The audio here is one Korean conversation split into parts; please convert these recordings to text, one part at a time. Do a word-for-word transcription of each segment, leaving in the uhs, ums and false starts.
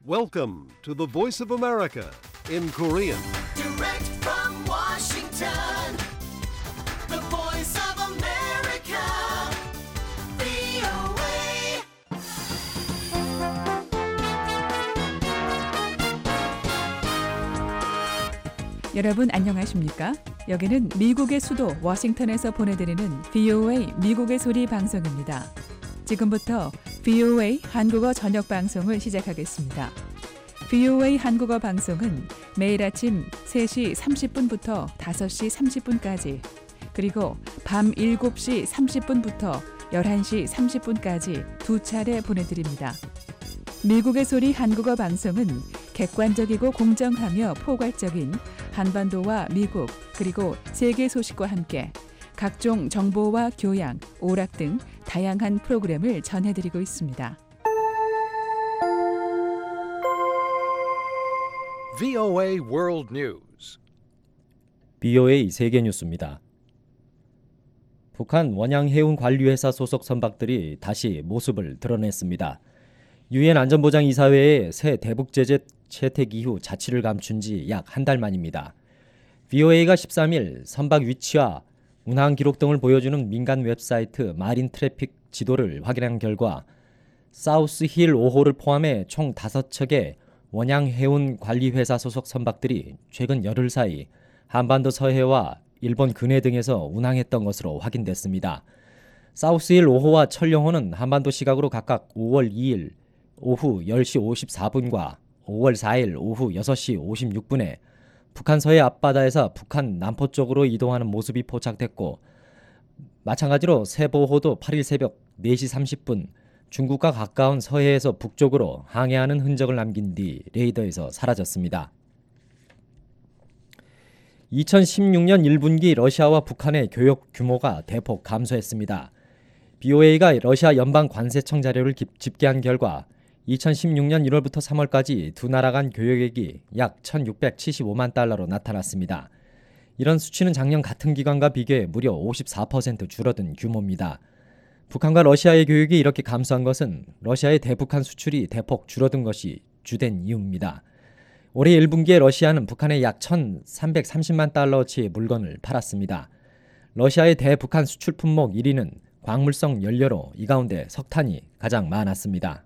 Welcome to the Voice of America in Korean. Direct from Washington, the voice of America, 브이오에이. 여러분 안녕하십니까? 여기는 미국의 수도 워싱턴에서 보내드리는 브이오에이 미국의 소리 방송입니다. 지금부터 브이오에이 한국어 저녁 방송을 시작하겠습니다. 브이오에이 한국어 방송은 매일 아침 세 시 삼십 분부터 다섯 시 삼십 분까지 그리고 밤 일곱 시 삼십 분부터 열한 시 삼십 분까지 두 차례 보내드립니다. 미국의 소리 한국어 방송은 객관적이고 공정하며 포괄적인 한반도와 미국 그리고 세계 소식과 함께 각종 정보와 교양, 오락 등 다양한 프로그램을 전해드리고 있습니다. 브이오에이 World News. 브이오에이 세계 뉴스입니다. 북한 원양해운관리회사 소속 선박들이 다시 모습을 드러냈습니다. 유엔 안전보장이사회의 새 대북제재 채택 이후 자취를 감춘 지 약 한 달 만입니다. 브이오에이가 십삼 일 선박 위치와 운항 기록 등을 보여주는 민간 웹사이트 마린 트래픽 지도를 확인한 결과 사우스힐 오 호를 포함해 총 다섯 척의 원양해운관리회사 소속 선박들이 최근 열흘 사이 한반도 서해와 일본 근해 등에서 운항했던 것으로 확인됐습니다. 사우스힐 오 호와 철령호는 한반도 시각으로 각각 오월 이일 오후 열 시 오십사 분과 오월 사일 오후 여섯 시 오십육 분에 북한 서해 앞바다에서 북한 남포쪽으로 이동하는 모습이 포착됐고, 마찬가지로 세보호도 팔 일 새벽 네 시 삼십 분 중국과 가까운 서해에서 북쪽으로 항해하는 흔적을 남긴 뒤 레이더에서 사라졌습니다. 이천십육 년 일 분기 러시아와 북한의 교역 규모가 대폭 감소했습니다. 브이오에이가 러시아 연방관세청 자료를 집계한 결과 이천십육 년 일월부터 삼월까지 두 나라 간 교역액이 약 천육백칠십오만 달러로 나타났습니다. 이런 수치는 작년 같은 기간과 비교해 무려 오십사 퍼센트 줄어든 규모입니다. 북한과 러시아의 교역이 이렇게 감소한 것은 러시아의 대북한 수출이 대폭 줄어든 것이 주된 이유입니다. 올해 일 분기에 러시아는 북한에 약 천삼백삼십만 달러어치의 물건을 팔았습니다. 러시아의 대북한 수출 품목 일 위는 광물성 연료로 이 가운데 석탄이 가장 많았습니다.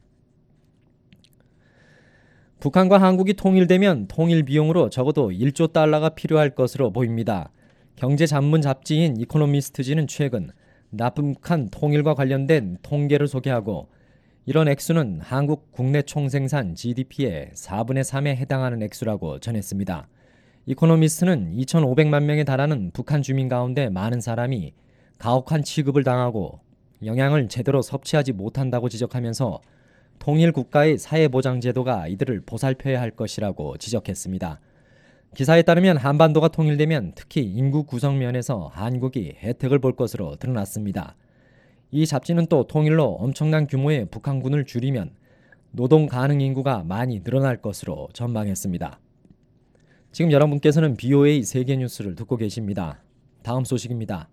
북한과 한국이 통일되면 통일 비용으로 적어도 일조 달러가 필요할 것으로 보입니다. 경제 전문 잡지인 이코노미스트지는 최근 남북한 통일과 관련된 통계를 소개하고 이런 액수는 한국 국내 총생산 지디피의 사분의 삼에 해당하는 액수라고 전했습니다. 이코노미스트는 이천오백만 명에 달하는 북한 주민 가운데 많은 사람이 가혹한 취급을 당하고 영양을 제대로 섭취하지 못한다고 지적하면서 통일 국가의 사회보장제도가 이들을 보살펴야 할 것이라고 지적했습니다. 기사에 따르면 한반도가 통일되면 특히 인구 구성 면에서 한국이 혜택을 볼 것으로 드러났습니다. 이 잡지는 또 통일로 엄청난 규모의 북한군을 줄이면 노동 가능 인구가 많이 늘어날 것으로 전망했습니다. 지금 여러분께서는 브이오에이 세계 뉴스를 듣고 계십니다. 다음 소식입니다.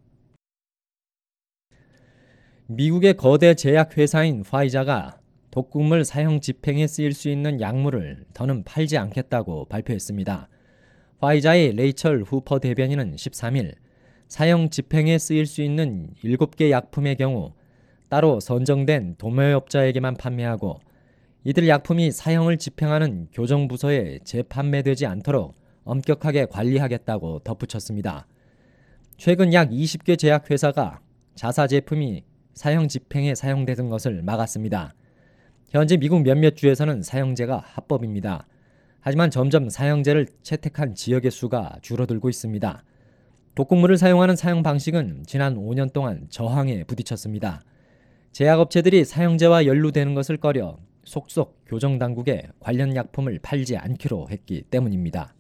미국의 거대 제약회사인 화이자가 독극물 사형 집행에 쓰일 수 있는 약물을 더는 팔지 않겠다고 발표했습니다. 화이자의 레이철 후퍼 대변인은 십삼 일 사형 집행에 쓰일 수 있는 일곱 개 약품의 경우 따로 선정된 도매업자에게만 판매하고 이들 약품이 사형을 집행하는 교정부서에 재판매되지 않도록 엄격하게 관리하겠다고 덧붙였습니다. 최근 약 이십 개 제약회사가 자사 제품이 사형 집행에 사용되던 것을 막았습니다. 현재 미국 몇몇 주에서는 사형제가 합법입니다. 하지만 점점 사형제를 채택한 지역의 수가 줄어들고 있습니다. 독극물을 사용하는 사형 방식은 지난 오 년 동안 저항에 부딪혔습니다. 제약업체들이 사형제와 연루되는 것을 꺼려 속속 교정당국에 관련 약품을 팔지 않기로 했기 때문입니다.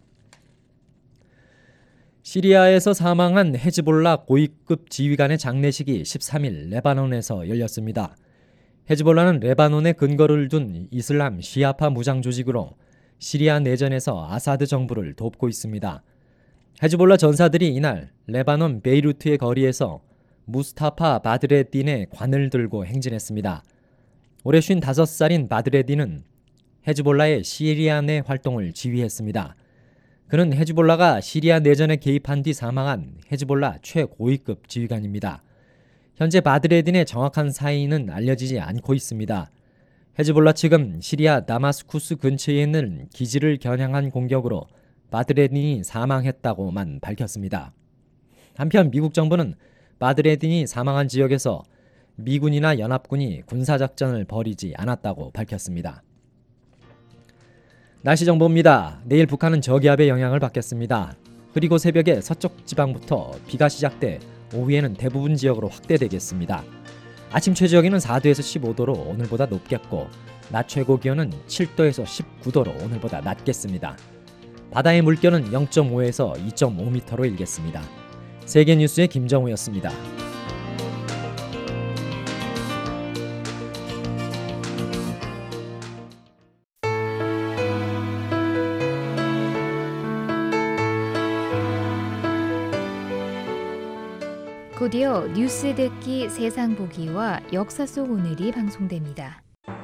시리아에서 사망한 헤즈볼라 고위급 지휘관의 장례식이 십삼 일 레바논에서 열렸습니다. 헤즈볼라는 레바논에 근거를 둔 이슬람 시아파 무장 조직으로 시리아 내전에서 아사드 정부를 돕고 있습니다. 헤즈볼라 전사들이 이날 레바논 베이루트의 거리에서 무스타파 바드레딘의 관을 들고 행진했습니다. 올해 쉰다섯 살인 바드레딘은 헤즈볼라의 시리아 내 활동을 지휘했습니다. 그는 헤즈볼라가 시리아 내전에 개입한 뒤 사망한 헤즈볼라 최고위급 지휘관입니다. 현재 바드레딘의 정확한 사인은 알려지지 않고 있습니다. 헤즈볼라 측은 시리아 다마스쿠스 근처에 있는 기지를 겨냥한 공격으로 바드레딘이 사망했다고만 밝혔습니다. 한편 미국 정부는 바드레딘이 사망한 지역에서 미군이나 연합군이 군사작전을 벌이지 않았다고 밝혔습니다. 날씨 정보입니다. 내일 북한은 저기압의 영향을 받겠습니다. 그리고 새벽에 서쪽 지방부터 비가 시작돼 오후에는 대부분 지역으로 확대되겠습니다. 아침 최저기는 사 도에서 십오 도로 오늘보다 높겠고 낮 최고 기온은 칠 도에서 십구 도로 오늘보다 낮겠습니다. 바다의 물결은 영 점 오에서 이 점 오 미터로 일겠습니다. 세계뉴스의 김정우였습니다. 곧이어 뉴스 듣기 세상 보기와 역사 속 오늘이 방송됩니다.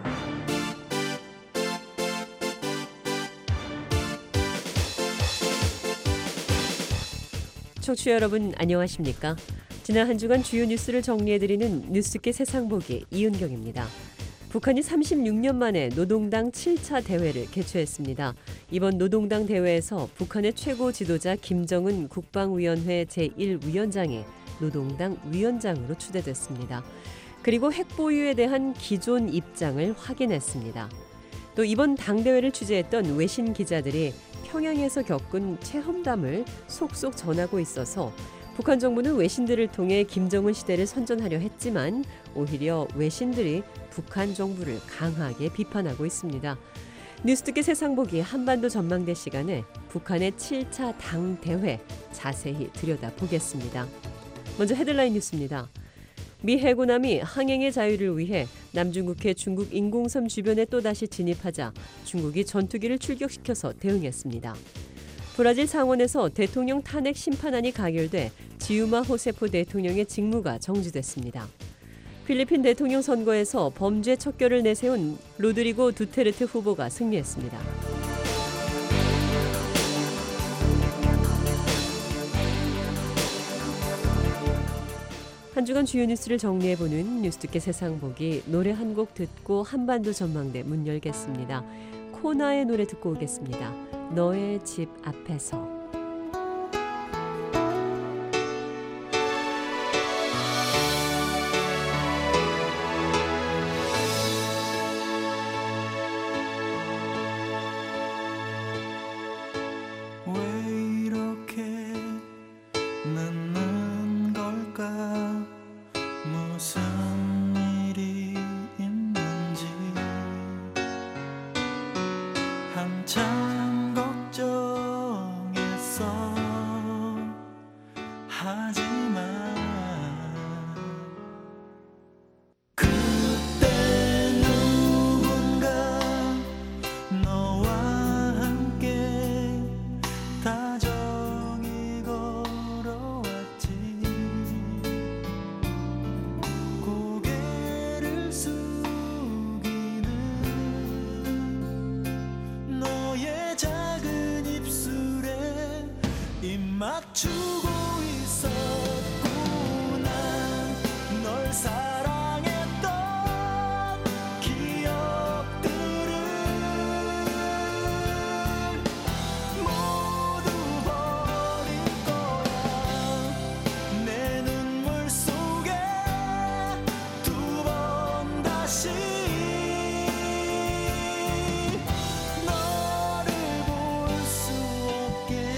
청취자 여러분 안녕하십니까? 지난 한 주간 주요 뉴스를 정리해드리는 뉴스계 세상 보기 이은경입니다. 북한이 삼십육 년 만에 노동당 칠 차 대회를 개최했습니다. 이번 노동당 대회에서 북한의 최고 지도자 김정은 국방위원회 제일 위원장이 노동당 위원장으로 추대됐습니다. 그리고 핵 보유에 대한 기존 입장을 확인했습니다. 또 이번 당대회를 취재했던 외신 기자들이 평양에서 겪은 체험담을 속속 전하고 있어서 북한 정부는 외신들을 통해 김정은 시대를 선전하려 했지만 오히려 외신들이 북한 정부를 강하게 비판하고 있습니다. 뉴스듣기 세상 보기 한반도 전망대 시간에 북한의 칠 차 당대회 자세히 들여다보겠습니다. 먼저 헤드라인 뉴스입니다. 미 해군함이 항행의 자유를 위해 남중국해 중국 인공섬 주변에 또다시 진입하자 중국이 전투기를 출격시켜서 대응했습니다. 브라질 상원에서 대통령 탄핵 심판안이 가결돼 지우마 호세포 대통령의 직무가 정지됐습니다. 필리핀 대통령 선거에서 범죄 척결을 내세운 로드리고 두테르테 후보가 승리했습니다. 한 주간 주요 뉴스를 정리해보는 뉴스듣기 세상 보기, 노래 한 곡 듣고 한반도 전망대 문 열겠습니다. 코나의 노래 듣고 오겠습니다. 너의 집 앞에서. 맞추고 있었구나. 널 사랑했던 기억들을 모두 버릴 거야. 내 눈물 속에 두 번 다시 너를 볼 수 없게.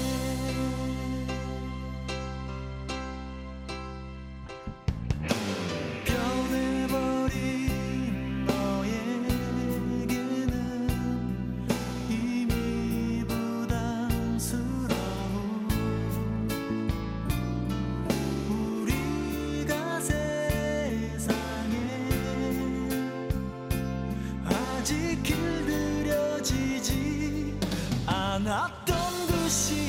않았던 그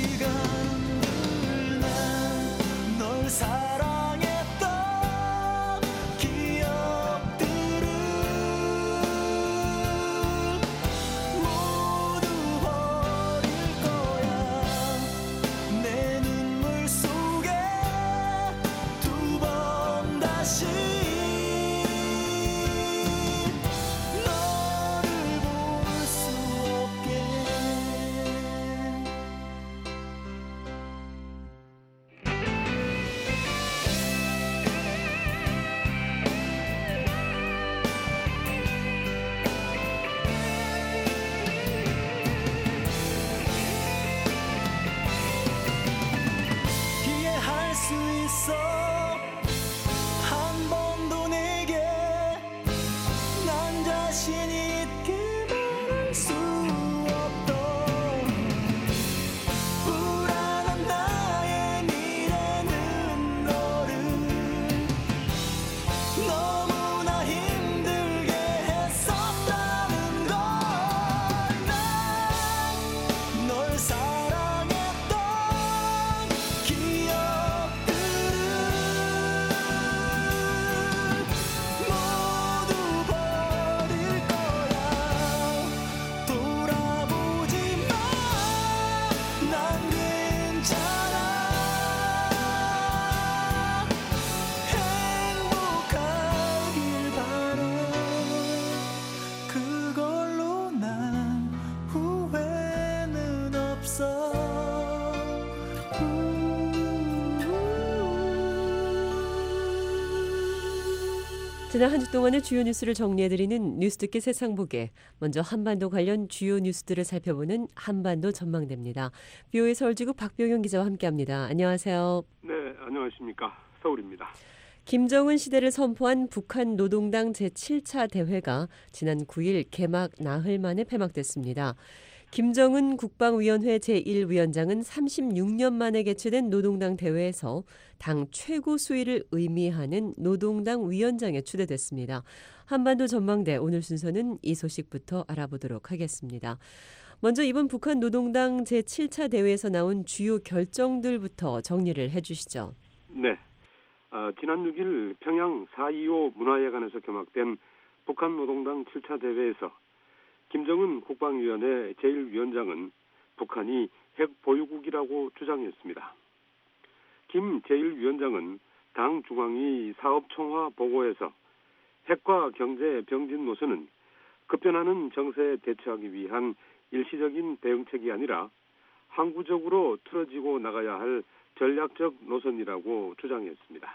시간들 난 널 사랑했던 기억들을 지난 한 주 동안의 주요 뉴스를 정리해드리는 뉴스 듣기 세상보게. 먼저 한반도 관련 주요 뉴스들을 살펴보는 한반도 전망대입니다. 비오에이 서울지구 박병영 기자와 함께합니다. 안녕하세요. 네, 안녕하십니까. 서울입니다. 김정은 시대를 선포한 북한 노동당 제칠 차 대회가 지난 구 일 개막 나흘 만에 폐막됐습니다. 김정은 국방위원회 제일 위원장은 삼십육 년 만에 개최된 노동당 대회에서 당 최고 수위를 의미하는 노동당 위원장에 추대됐습니다. 한반도 전망대 오늘 순서는 이 소식부터 알아보도록 하겠습니다. 먼저 이번 북한 노동당 제칠 차 대회에서 나온 주요 결정들부터 정리를 해주시죠. 네, 어, 지난 육 일 평양 사이오 문화회관에서 개막된 북한 노동당 칠 차 대회에서 김정은 국방위원회 제일 위원장은 북한이 핵 보유국이라고 주장했습니다. 김 제일 위원장은 당 중앙위 사업총화 보고에서 핵과 경제 병진 노선은 급변하는 정세에 대처하기 위한 일시적인 대응책이 아니라 항구적으로 틀어지고 나가야 할 전략적 노선이라고 주장했습니다.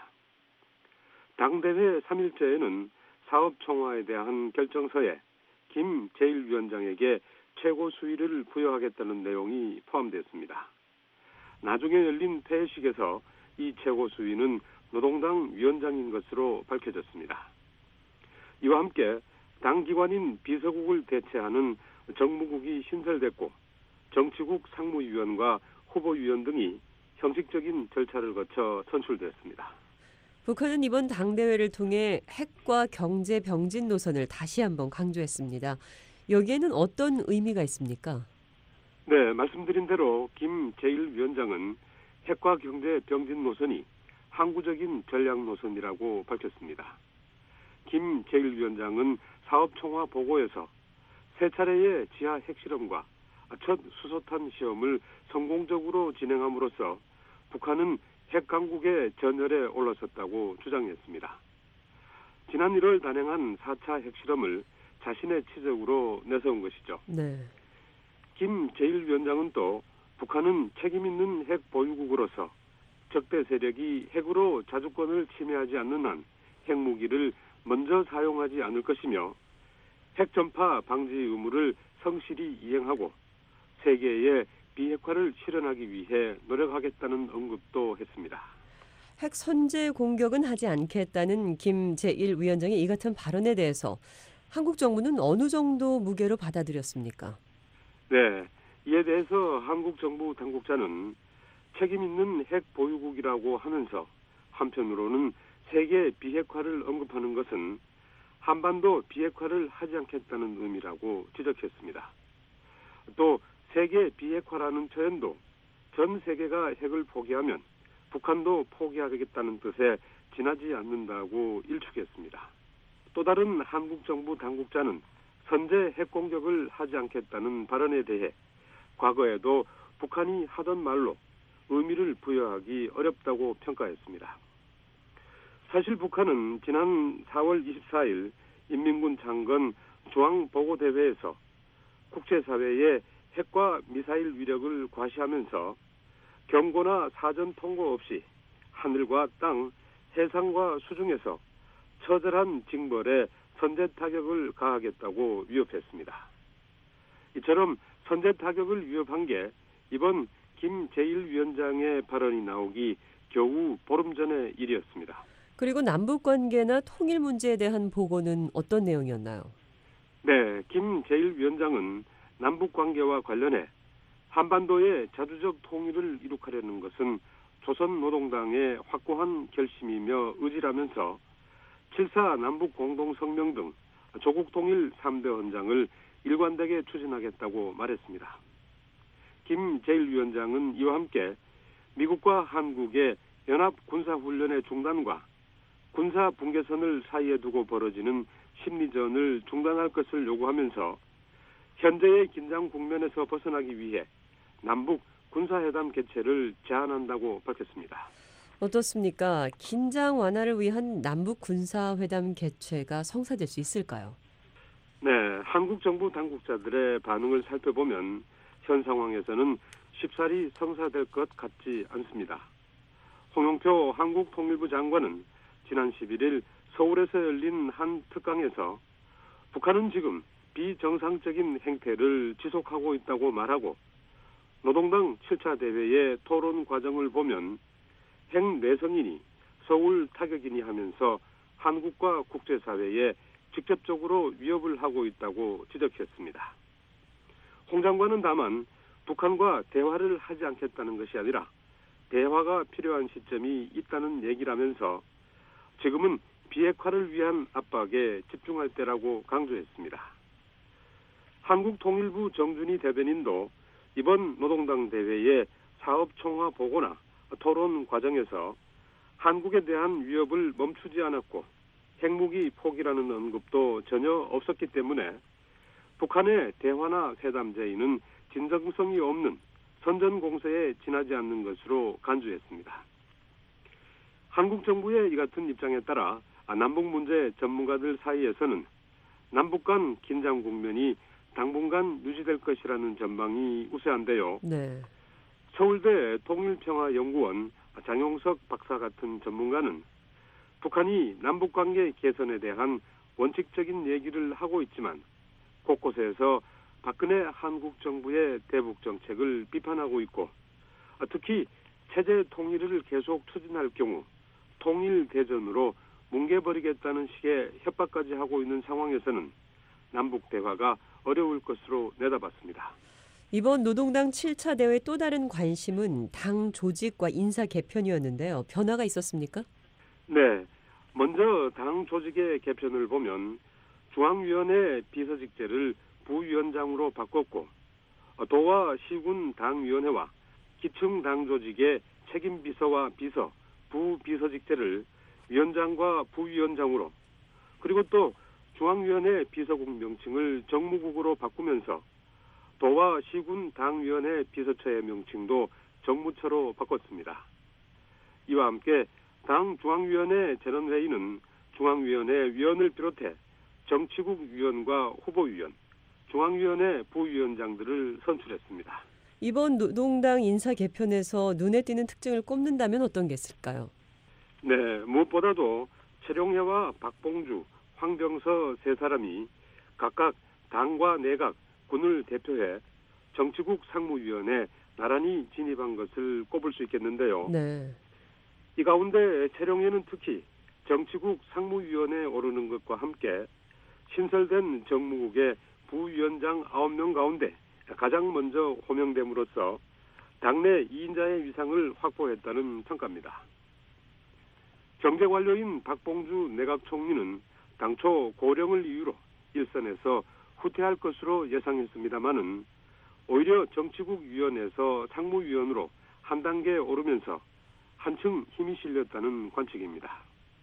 당대회 삼 일째에는 사업총화에 대한 결정서에 김 제일 위원장에게 최고 수위를 부여하겠다는 내용이 포함됐습니다. 나중에 열린 폐회식에서 이 최고 수위는 노동당 위원장인 것으로 밝혀졌습니다. 이와 함께 당기관인 비서국을 대체하는 정무국이 신설됐고 정치국 상무위원과 후보위원 등이 형식적인 절차를 거쳐 선출됐습니다. 북한은 이번 당대회를 통해 핵과 경제 병진 노선을 다시 한번 강조했습니다. 여기에는 어떤 의미가 있습니까? 네, 말씀드린 대로 김 제일 위원장은 핵과 경제 병진 노선이 항구적인 전략 노선이라고 밝혔습니다. 김 제일 위원장은 사업총화 보고에서 세 차례의 지하 핵실험과 첫 수소탄 시험을 성공적으로 진행함으로써 북한은 핵 강국의 전열에 올라섰다고 주장했습니다. 지난 일월 단행한 사 차 핵실험을 자신의 치적으로 내세운 것이죠. 네. 김 제일 위원장은 또 북한은 책임 있는 핵 보유국으로서 적대 세력이 핵으로 자주권을 침해하지 않는 한 핵무기를 먼저 사용하지 않을 것이며 핵 전파 방지 의무를 성실히 이행하고 세계의 비핵화를 실현하기 위해 노력하겠다는 언급도 했습니다. 핵 선제 공격은 하지 않겠다는 김 제일 위원장의 이 같은 발언에 대해서 한국 정부는 어느 정도 무게로 받아들였습니까? 네, 이에 대해서 한국 정부 당국자는 책임 있는 핵 보유국이라고 하면서 한편으로는 세계 비핵화를 언급하는 것은 한반도 비핵화를 하지 않겠다는 의미라고 지적했습니다. 또 세계 비핵화라는 표현도 전 세계가 핵을 포기하면 북한도 포기하겠다는 뜻에 지나지 않는다고 일축했습니다. 또 다른 한국 정부 당국자는 선제 핵 공격을 하지 않겠다는 발언에 대해 과거에도 북한이 하던 말로 의미를 부여하기 어렵다고 평가했습니다. 사실 북한은 지난 사월 이십사일 인민군 창건 중앙보고대회에서 국제사회에 핵과 미사일 위력을 과시하면서 경고나 사전 통보 없이 하늘과 땅, 해상과 수중에서 처절한 징벌에 선제 타격을 가하겠다고 위협했습니다. 이처럼 선제 타격을 위협한 게 이번 김 제일 위원장의 발언이 나오기 겨우 보름 전의 일이었습니다. 그리고 남북 관계나 통일 문제에 대한 보고는 어떤 내용이었나요? 네, 김 제일 위원장은 남북 관계와 관련해 한반도의 자주적 통일을 이룩하려는 것은 조선노동당의 확고한 결심이며 의지라면서 칠사 남북 공동성명 등 조국 통일 삼 대 헌장을 일관되게 추진하겠다고 말했습니다. 김 제일 위원장은 이와 함께 미국과 한국의 연합 군사훈련의 중단과 군사 분계선을 사이에 두고 벌어지는 심리전을 중단할 것을 요구하면서 현재의 긴장 국면에서 벗어나기 위해 남북 군사회담 개최를 제안한다고 밝혔습니다. 어떻습니까? 긴장 완화를 위한 남북 군사회담 개최가 성사될 수 있을까요? 네, 한국 정부 당국자들의 반응을 살펴보면 현 상황에서는 쉽사리 성사될 것 같지 않습니다. 홍영표 한국통일부 장관은 지난 십일일 서울에서 열린 한 특강에서 북한은 지금 비정상적인 행태를 지속하고 있다고 말하고 노동당 칠 차 대회의 토론 과정을 보면 핵내성이니 서울 타격이니 하면서 한국과 국제사회에 직접적으로 위협을 하고 있다고 지적했습니다. 홍 장관은 다만 북한과 대화를 하지 않겠다는 것이 아니라 대화가 필요한 시점이 있다는 얘기라면서 지금은 비핵화를 위한 압박에 집중할 때라고 강조했습니다. 한국통일부 정준희 대변인도 이번 노동당 대회의 사업총화 보고나 토론 과정에서 한국에 대한 위협을 멈추지 않았고 핵무기 포기라는 언급도 전혀 없었기 때문에 북한의 대화나 회담 제의는 진정성이 없는 선전공세에 지나지 않는 것으로 간주했습니다. 한국 정부의 이 같은 입장에 따라 남북 문제 전문가들 사이에서는 남북 간 긴장 국면이 당분간 유지될 것이라는 전망이 우세한데요. 네. 서울대 통일평화연구원 장용석 박사 같은 전문가는 북한이 남북관계 개선에 대한 원칙적인 얘기를 하고 있지만 곳곳에서 박근혜 한국 정부의 대북 정책을 비판하고 있고 특히 체제 통일을 계속 추진할 경우 통일 대전으로 뭉개버리겠다는 식의 협박까지 하고 있는 상황에서는 남북 대화가 어려울 것으로 내다봤습니다. 이번 노동당 칠 차 대회 또 다른 관심은 당 조직과 인사 개편이었는데요. 변화가 있었습니까? 네. 먼저 당 조직의 개편을 보면 중앙위원회 비서직제를 부위원장으로 바꿨고 도와 시군 당위원회와 기층 당 조직의 책임비서와 비서, 부비서직제를 위원장과 부위원장으로 그리고 또 중앙위원회 비서국 명칭을 정무국으로 바꾸면서 도와 시군 당위원회 비서처의 명칭도 정무처로 바꿨습니다. 이와 함께 당 중앙위원회 전원회의는 중앙위원회 위원을 비롯해 정치국 위원과 후보위원, 중앙위원회 부위원장들을 선출했습니다. 이번 노동당 인사 개편에서 눈에 띄는 특징을 꼽는다면 어떤 게 있을까요? 네, 무엇보다도 최룡해와 박봉주, 황병서 세 사람이 각각 당과 내각, 군을 대표해 정치국 상무위원회 나란히 진입한 것을 꼽을 수 있겠는데요. 네. 이 가운데 최룡해는 특히 정치국 상무위원회에 오르는 것과 함께 신설된 정무국의 부위원장 아홉 명 가운데 가장 먼저 호명됨으로써 당내 이 인자의 위상을 확보했다는 평가입니다. 경제관료인 박봉주 내각총리는 당초 고령을 이유로 일선에서 후퇴할 것으로 예상했습니다마는 오히려 정치국위원회에서 상무위원으로 한 단계 오르면서 한층 힘이 실렸다는 관측입니다.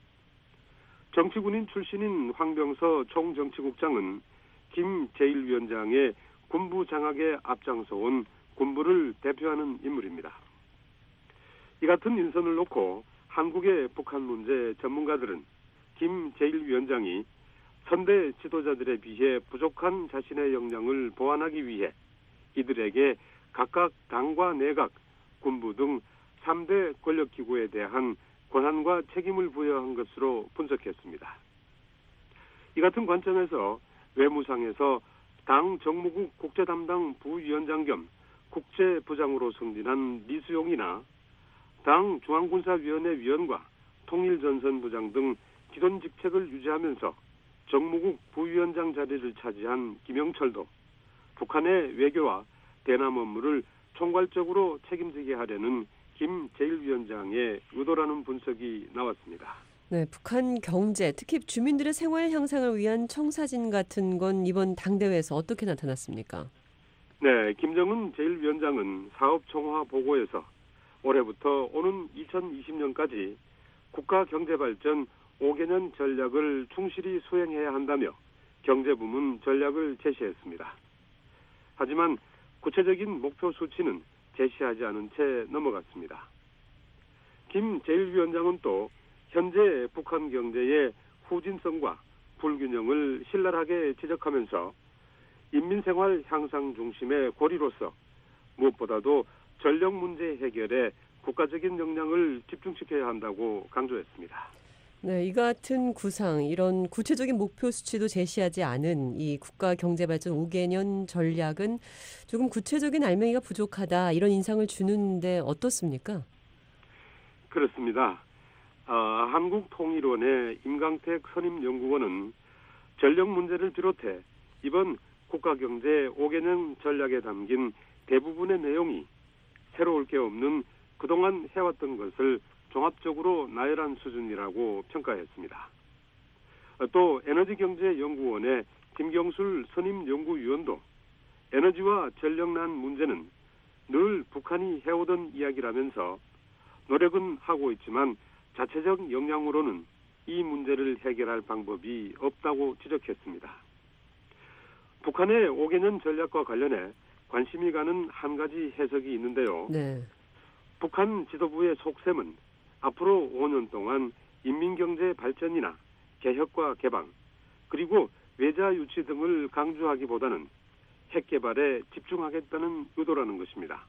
정치군인 출신인 황병서 총정치국장은 김 제일 위원장의 군부 장악에 앞장서온 군부를 대표하는 인물입니다. 이 같은 인선을 놓고 한국의 북한 문제 전문가들은 김 제일 위원장이 선대 지도자들에 비해 부족한 자신의 역량을 보완하기 위해 이들에게 각각 당과 내각, 군부 등 삼 대 권력기구에 대한 권한과 책임을 부여한 것으로 분석했습니다. 이 같은 관점에서 외무상에서 당 정무국 국제담당 부위원장 겸 국제부장으로 승진한 미수용이나 당 중앙군사위원회 위원과 통일전선부장 등 기존 직책을 유지하면서 정무국 부위원장 자리를 차지한 김영철도 북한의 외교와 대남 업무를 총괄적으로 책임지게 하려는 김 제일 위원장의 의도라는 분석이 나왔습니다. 네, 북한 경제, 특히 주민들의 생활 향상을 위한 청사진 같은 건 이번 당대회에서 어떻게 나타났습니까? 네, 김정은 제일 위원장은 사업총화 보고에서 올해부터 오는 이천이십 년까지 국가경제발전 오 개년 전략을 충실히 수행해야 한다며 경제부문 전략을 제시했습니다. 하지만 구체적인 목표 수치는 제시하지 않은 채 넘어갔습니다. 김 제일 위원장은 또 현재 북한 경제의 후진성과 불균형을 신랄하게 지적하면서 인민생활 향상 중심의 고리로서 무엇보다도 전력 문제 해결에 국가적인 역량을 집중시켜야 한다고 강조했습니다. 네, 이 같은 구상, 이런 구체적인 목표 수치도 제시하지 않은 이 국가 경제발전 오 개년 전략은 조금 구체적인 알맹이가 부족하다, 이런 인상을 주는데 어떻습니까? 그렇습니다. 어, 한국통일원의 임강택 선임연구원은 전력 문제를 비롯해 이번 국가경제 오 개년 전략에 담긴 대부분의 내용이 새로울 게 없는 그동안 해왔던 것을 종합적으로 나열한 수준이라고 평가했습니다. 또 에너지경제연구원의 김경술 선임연구위원도 에너지와 전력난 문제는 늘 북한이 해오던 이야기라면서 노력은 하고 있지만 자체적 역량으로는 이 문제를 해결할 방법이 없다고 지적했습니다. 북한의 오 개년 전략과 관련해 관심이 가는 한 가지 해석이 있는데요. 네. 북한 지도부의 속셈은 앞으로 오 년 동안 인민경제 발전이나 개혁과 개방, 그리고 외자 유치 등을 강조하기보다는 핵 개발에 집중하겠다는 의도라는 것입니다.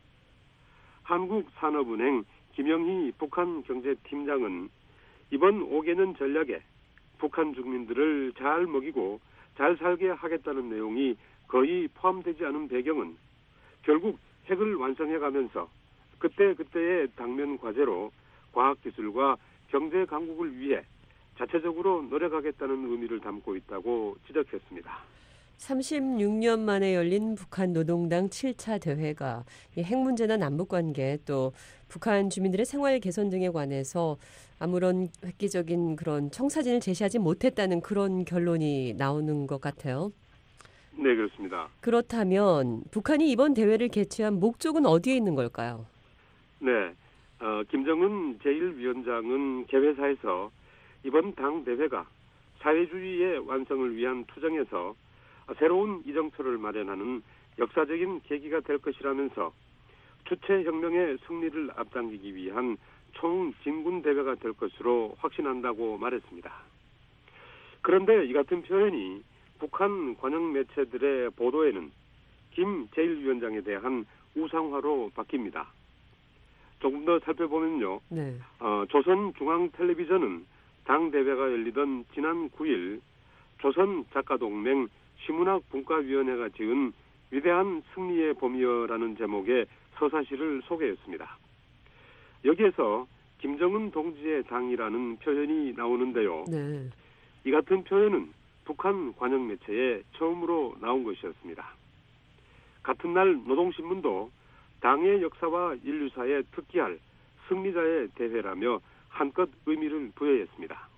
한국산업은행 김영희 북한 경제팀장은 이번 오 개년 전략에 북한 주민들을 잘 먹이고 잘 살게 하겠다는 내용이 거의 포함되지 않은 배경은 결국 핵을 완성해가면서 그때그때의 당면 과제로 과학기술과 경제 강국을 위해 자체적으로 노력하겠다는 의미를 담고 있다고 지적했습니다. 삼십육 년 만에 열린 북한 노동당 칠 차 대회가 이 핵 문제나 남북관계, 또 북한 주민들의 생활 개선 등에 관해서 아무런 획기적인 그런 청사진을 제시하지 못했다는 그런 결론이 나오는 것 같아요. 네, 그렇습니다. 그렇다면 북한이 이번 대회를 개최한 목적은 어디에 있는 걸까요? 네, 어, 김정은 제일 위원장은 개회사에서 이번 당 대회가 사회주의의 완성을 위한 투쟁에서 새로운 이정표를 마련하는 역사적인 계기가 될 것이라면서 주체혁명의 승리를 앞당기기 위한 총진군 대회가 될 것으로 확신한다고 말했습니다. 그런데 이 같은 표현이 북한 관영 매체들의 보도에는 김 제일 위원장에 대한 우상화로 바뀝니다. 조금 더 살펴보면요. 네. 어, 조선중앙텔레비전은 당대회가 열리던 지난 구 일 조선작가동맹 시문학분과위원회가 지은 위대한 승리의 봄이여라는 제목의 서사시를 소개했습니다. 여기에서 김정은 동지의 당이라는 표현이 나오는데요. 네. 이 같은 표현은 북한 관영 매체에 처음으로 나온 것이었습니다. 같은 날 노동신문도 당의 역사와 인류사에 특기할 승리자의 대회라며 한껏 의미를 부여했습니다.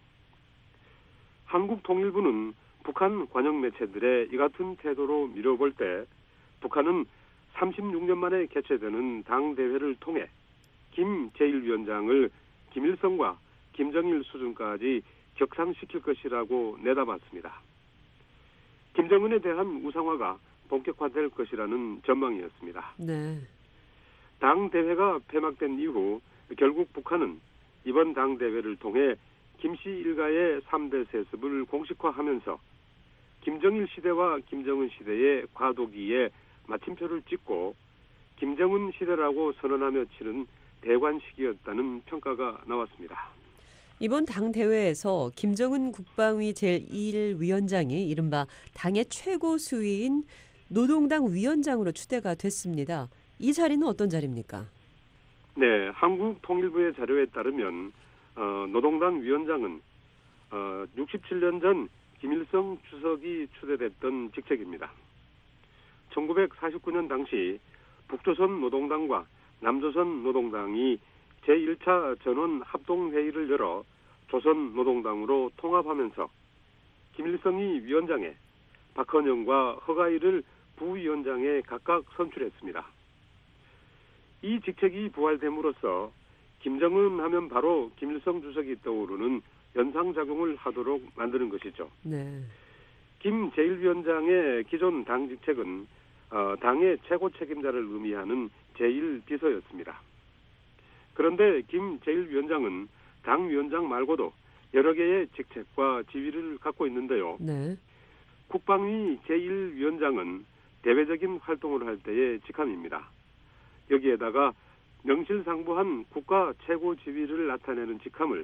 한국통일부는 북한 관영 매체들의 이 같은 태도로 미뤄볼 때 북한은 삼십육 년 만에 개최되는 당대회를 통해 김 제일 위원장을 김일성과 김정일 수준까지 격상시킬 것이라고 내다봤습니다. 김정은에 대한 우상화가 본격화될 것이라는 전망이었습니다. 네. 당대회가 폐막된 이후 결국 북한은 이번 당대회를 통해 김씨 일가의 삼 대 세습을 공식화하면서 김정일 시대와 김정은 시대의 과도기에 마침표를 찍고 김정은 시대라고 선언하며 치른 대관식이었다는 평가가 나왔습니다. 이번 당 대회에서 김정은 국방위 제일 위원장이 이른바 당의 최고 수위인 노동당 위원장으로 추대가 됐습니다. 이 자리는 어떤 자리입니까? 네, 한국통일부의 자료에 따르면 어, 노동당 위원장은 어, 육십칠 년 전 김일성 주석이 추대됐던 직책입니다. 천구백사십구 년 당시 북조선 노동당과 남조선 노동당이 제일 차 전원 합동회의를 열어 조선 노동당으로 통합하면서 김일성이 위원장에 박헌영과 허가일을 부위원장에 각각 선출했습니다. 이 직책이 부활됨으로써 김정은 하면 바로 김일성 주석이 떠오르는 연상작용을 하도록 만드는 것이죠. 네. 김 제일 위원장의 기존 당 직책은 어, 당의 최고 책임자를 의미하는 제일 비서였습니다. 그런데 김 제일 위원장은 당 위원장 말고도 여러 개의 직책과 지위를 갖고 있는데요. 네. 국방위 제일 위원장은 대외적인 활동을 할 때의 직함입니다. 여기에다가 명실상부한 국가 최고 지위를 나타내는 직함을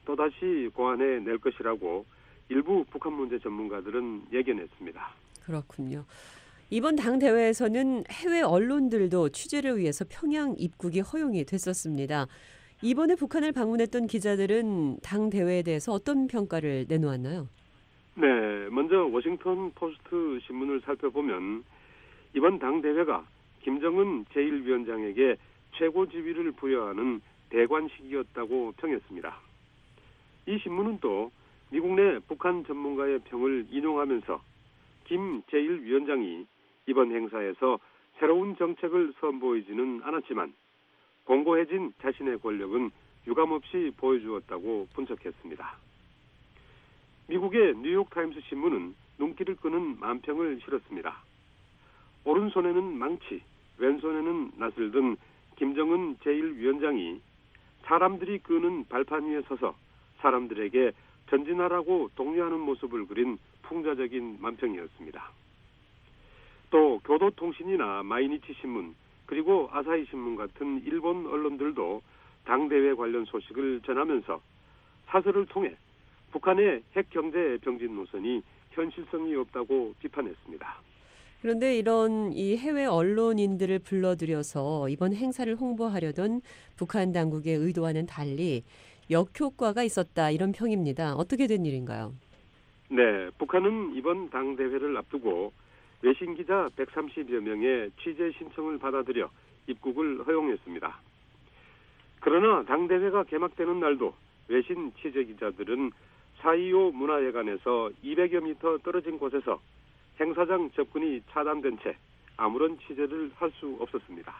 또다시 고안해 낼 것이라고 일부 북한 문제 전문가들은 예견했습니다. 그렇군요. 이번 당 대회에서는 해외 언론들도 취재를 위해서 평양 입국이 허용이 됐었습니다. 이번에 북한을 방문했던 기자들은 당 대회에 대해서 어떤 평가를 내놓았나요? 네, 먼저 워싱턴 포스트 신문을 살펴보면 이번 당 대회가 김정은 제일 위원장에게 최고 지위를 부여하는 대관식이었다고 평했습니다. 이 신문은 또 미국 내 북한 전문가의 평을 인용하면서 김 제일 위원장이 이번 행사에서 새로운 정책을 선보이지는 않았지만 공고해진 자신의 권력은 유감없이 보여주었다고 분석했습니다. 미국의 뉴욕타임스 신문은 눈길을 끄는 만평을 실었습니다. 오른손에는 망치, 왼손에는 낫을 든 김정은 제일 위원장이 사람들이 끄는 발판 위에 서서 사람들에게 전진하라고 독려하는 모습을 그린 풍자적인 만평이었습니다. 또 교도통신이나 마이니치 신문 그리고 아사히 신문 같은 일본 언론들도 당대회 관련 소식을 전하면서 사설을 통해 북한의 핵경제 병진 노선이 현실성이 없다고 비판했습니다. 그런데 이런 이 해외 언론인들을 불러들여서 이번 행사를 홍보하려던 북한 당국의 의도와는 달리 역효과가 있었다 이런 평입니다. 어떻게 된 일인가요? 네, 북한은 이번 당대회를 앞두고 외신 기자 백삼십여 명의 취재 신청을 받아들여 입국을 허용했습니다. 그러나 당대회가 개막되는 날도 외신 취재 기자들은 사이오 문화회관에서 이백여 미터 떨어진 곳에서 행사장 접근이 차단된 채 아무런 취재를 할 수 없었습니다.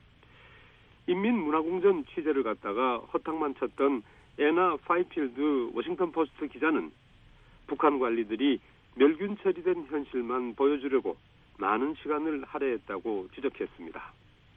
인민문화공전 취재를 갖다가 허탕만 쳤던 애나 파이필드 워싱턴 포스트 기자는 북한 관리들이 멸균 처리된 현실만 보여주려고 많은 시간을 할애했다고 지적했습니다.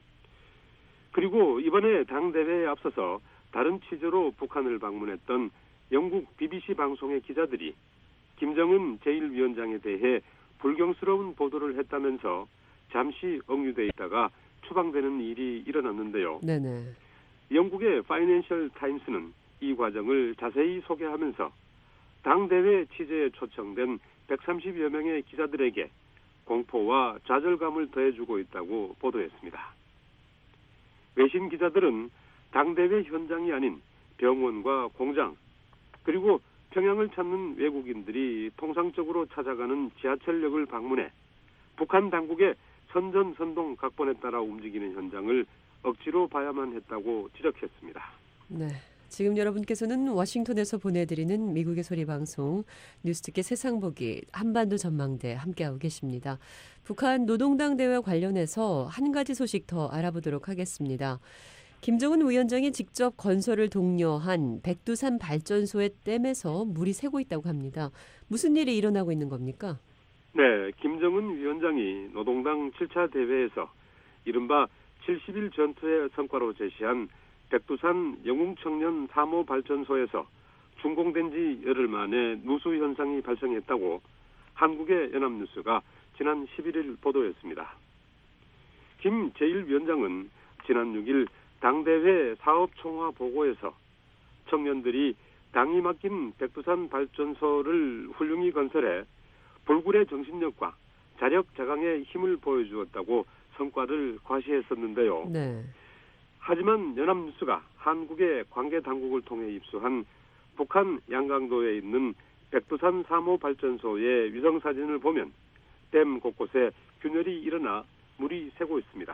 그리고 이번에 당대회에 앞서서 다른 취재로 북한을 방문했던 영국 비비씨 방송의 기자들이 김정은 제일 위원장에 대해 불경스러운 보도를 했다면서 잠시 억류돼 있다가 추방되는 일이 일어났는데요. 네네. 영국의 파이낸셜 타임스는 이 과정을 자세히 소개하면서 당대회 취재에 초청된 백삼십여 명의 기자들에게 공포와 좌절감을 더해주고 있다고 보도했습니다. 외신 기자들은 당대회 현장이 아닌 병원과 공장 그리고 평양을 찾는 외국인들이 통상적으로 찾아가는 지하철역을 방문해 북한 당국의 선전선동 각본에 따라 움직이는 현장을 억지로 봐야만 했다고 지적했습니다. 네. 지금 여러분께서는 워싱턴에서 보내드리는 미국의 소리 방송 뉴스듣기 세상보기 한반도 전망대 함께하고 계십니다. 북한 노동당 대회 관련해서 한 가지 소식 더 알아보도록 하겠습니다. 김정은 위원장이 직접 건설을 독려한 백두산 발전소의 댐에서 물이 새고 있다고 합니다. 무슨 일이 일어나고 있는 겁니까? 네, 김정은 위원장이 노동당 칠 차 대회에서 이른바 칠십 일 전투의 성과로 제시한 백두산 영웅청년 삼 호 발전소에서 준공된 지 열흘 만에 누수 현상이 발생했다고 한국의 연합뉴스가 지난 십일 일 보도했습니다. 김 제일 위원장은 지난 육 일 당대회 사업총화 보고에서 청년들이 당이 맡긴 백두산 발전소를 훌륭히 건설해 불굴의 정신력과 자력 자강의 힘을 보여주었다고 성과를 과시했었는데요. 네. 하지만 연합뉴스가 한국의 관계당국을 통해 입수한 북한 양강도에 있는 백두산 삼 호 발전소의 위성사진을 보면 댐 곳곳에 균열이 일어나 물이 새고 있습니다.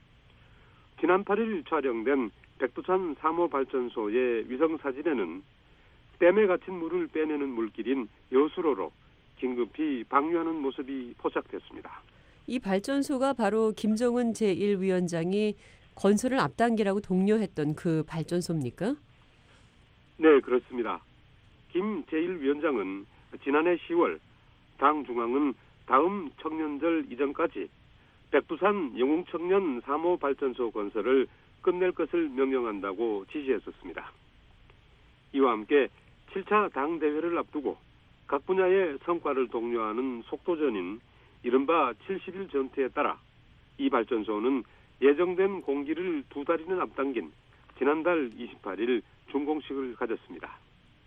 지난 팔 일 촬영된 백두산 삼 호 발전소의 위성사진에는 댐에 갇힌 물을 빼내는 물길인 여수로로 긴급히 방류하는 모습이 포착됐습니다. 이 발전소가 바로 김정은 제일 위원장이 건설을 앞당기라고 독려했던 그 발전소입니까? 네, 그렇습니다. 김 제일 위원장은 지난해 시월 당 중앙은 다음 청년절 이전까지 백두산 영웅청년 삼 호 발전소 건설을 끝낼 것을 명령한다고 지시했었습니다. 이와 함께 칠 차 당대회를 앞두고 각 분야의 성과를 독려하는 속도전인 이른바 칠십 일 전투에 따라 이 발전소는 예정된 공기를 두 달이나 앞당긴 지난달 이십팔 일 준공식을 가졌습니다.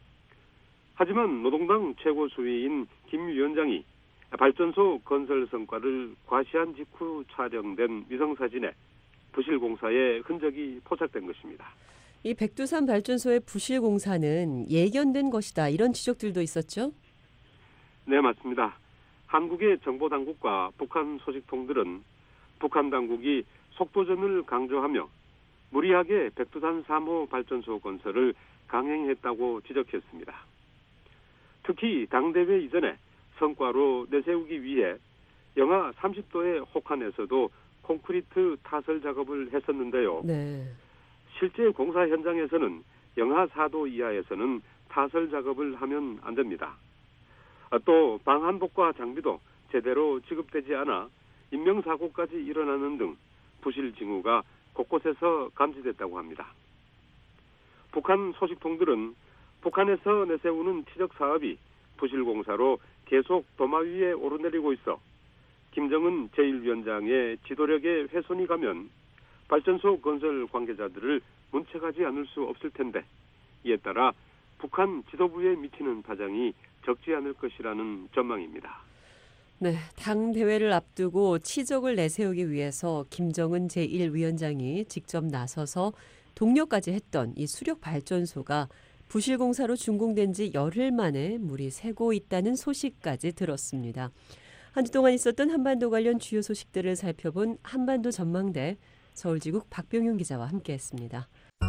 하지만 노동당 최고 수위인 김 위원장이 발전소 건설 성과를 과시한 직후 촬영된 위성사진에 부실 공사의 흔적이 포착된 것입니다. 이 백두산 발전소의 부실 공사는 예견된 것이다. 이런 지적들도 있었죠? 네, 맞습니다. 한국의 정보당국과 북한 소식통들은 북한 당국이 속도전을 강조하며 무리하게 백두산 삼 호 발전소 건설을 강행했다고 지적했습니다. 특히 당대회 이전에 성과로 내세우기 위해 영하 삼십 도의 혹한에서도 콘크리트 타설 작업을 했었는데요. 네. 실제 공사 현장에서는 영하 사 도 이하에서는 타설 작업을 하면 안 됩니다. 또 방한복과 장비도 제대로 지급되지 않아 인명사고까지 일어나는 등 부실 징후가 곳곳에서 감지됐다고 합니다. 북한 소식통들은 북한에서 내세우는 티적 사업이 부실 공사로 계속 도마 위에 오르내리고 있어 김정은 제일 위원장의 지도력에 훼손이 가면 발전소 건설 관계자들을 문책하지 않을 수 없을 텐데 이에 따라 북한 지도부에 미치는 파장이 적지 않을 것이라는 전망입니다. 네, 당 대회를 앞두고 치적을 내세우기 위해서 김정은 제일 위원장이 직접 나서서 동료까지 했던 이 수력 발전소가 부실 공사로 준공된 지 열흘 만에 물이 새고 있다는 소식까지 들었습니다. 한 주 동안 있었던 한반도 관련 주요 소식들을 살펴본 한반도 전망대 서울지국 박병윤 기자와 함께했습니다.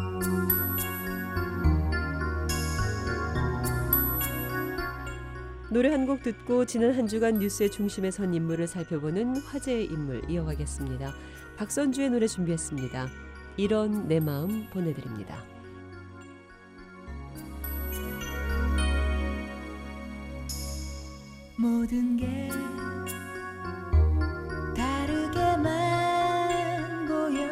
노래 한 곡 듣고 지난 한 주간 뉴스의 중심에 선 인물을 살펴보는 화제의 인물 이어가겠습니다. 박선주의 노래 준비했습니다. 이런 내 마음 보내드립니다. 모든 게 다르게만 보여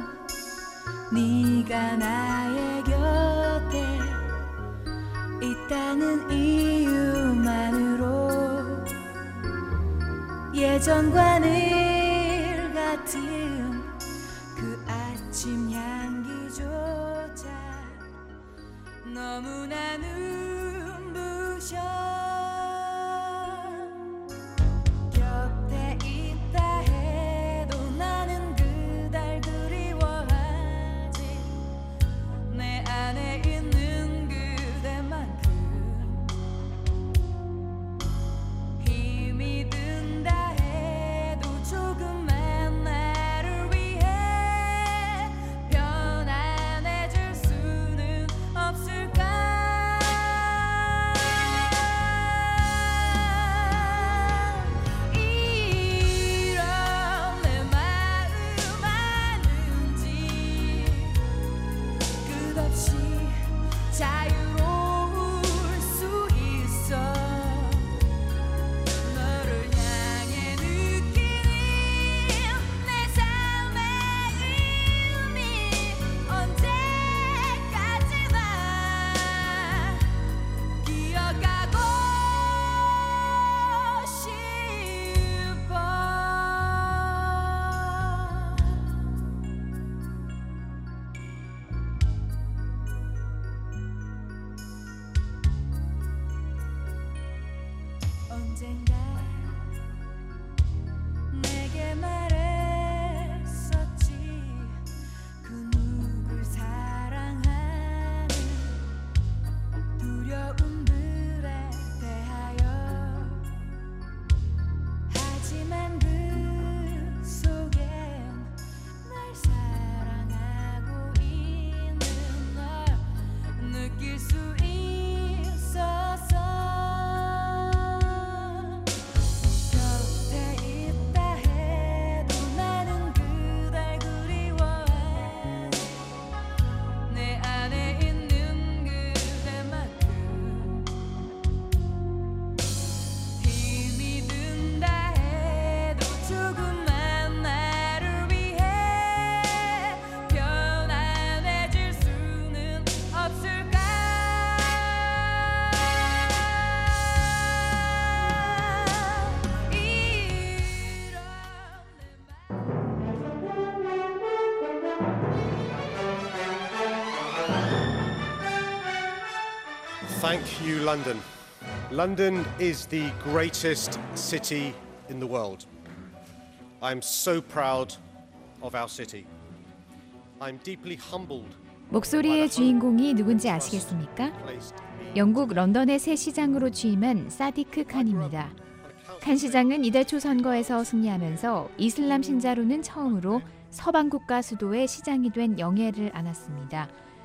네가 나의 곁에 있다는 이유만으로 예전과 늘 같은 그 아침 향기조차 너무나 눈부셔 곁에 있다 해도 나는 그댈 그리워하지 내 안에 있는 그대만큼 힘이 든다 해도 조금만 나를 Thank you, London. London is the greatest city in the world. I'm so proud of our city. I'm deeply humbled. 목소리의 주인공이 누군지 아시겠습니까? 영국 런던의 새 시장으로 취임한 사디크 칸입니다. 칸 시장은 이달 초 선거에서 승리하면서 이슬람 신자로는 처음으로 서방 국가 수도의 시장이 된 영예를 안았습니다.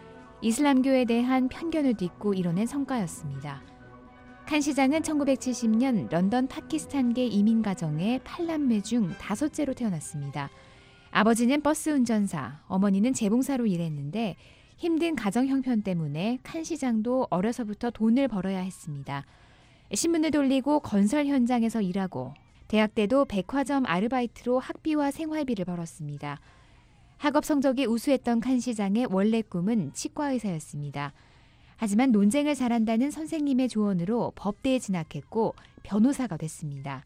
이슬람교에 대한 편견을 딛고 이뤄낸 성과였습니다. 칸 시장은 천구백칠십 년 런던 파키스탄계 이민 가정의 팔남매 중 다섯째로 태어났습니다. 아버지는 버스 운전사, 어머니는 재봉사로 일했는데 힘든 가정 형편 때문에 칸 시장도 어려서부터 돈을 벌어야 했습니다. 신문을 돌리고 건설 현장에서 일하고 대학 때도 백화점 아르바이트로 학비와 생활비를 벌었습니다. 학업 성적이 우수했던 칸 시장의 원래 꿈은 치과 의사였습니다. 하지만 논쟁을 잘한다는 선생님의 조언으로 법대에 진학했고 변호사가 됐습니다.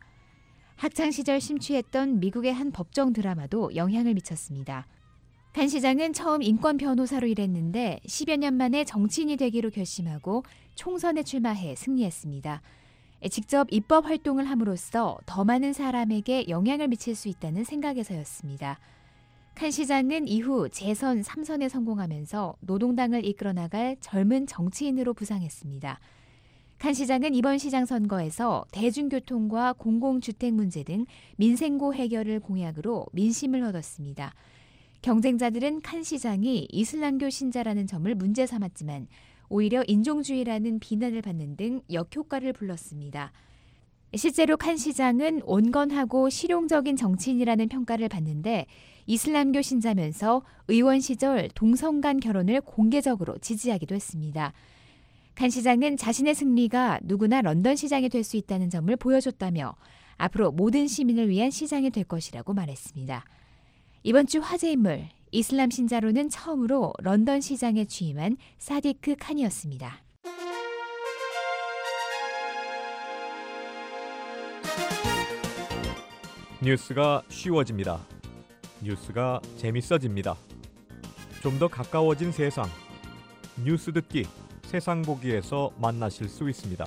학창 시절 심취했던 미국의 한 법정 드라마도 영향을 미쳤습니다. 칸 시장은 처음 인권 변호사로 일했는데 십여 년 만에 정치인이 되기로 결심하고 총선에 출마해 승리했습니다. 직접 입법 활동을 함으로써 더 많은 사람에게 영향을 미칠 수 있다는 생각에서였습니다. 칸 시장은 이후 재선 삼 선에 성공하면서 노동당을 이끌어 나갈 젊은 정치인으로 부상했습니다. 칸 시장은 이번 시장 선거에서 대중교통과 공공주택 문제 등 민생고 해결을 공약으로 민심을 얻었습니다. 경쟁자들은 칸 시장이 이슬람교 신자라는 점을 문제 삼았지만 오히려 인종주의라는 비난을 받는 등 역효과를 불렀습니다. 실제로 칸 시장은 온건하고 실용적인 정치인이라는 평가를 받는데 이슬람교 신자면서 의원 시절 동성 간 결혼을 공개적으로 지지하기도 했습니다. 칸 시장은 자신의 승리가 누구나 런던 시장이 될 수 있다는 점을 보여줬다며 앞으로 모든 시민을 위한 시장이 될 것이라고 말했습니다. 이번 주 화제 인물, 이슬람 신자로는 처음으로 런던 시장에 취임한 사디크 칸이었습니다. 뉴스가 쉬워집니다. 뉴스가 재밌어집니다. 좀 더 가까워진 세상. 뉴스 듣기, 세상 보기에서 만나실 수 있습니다.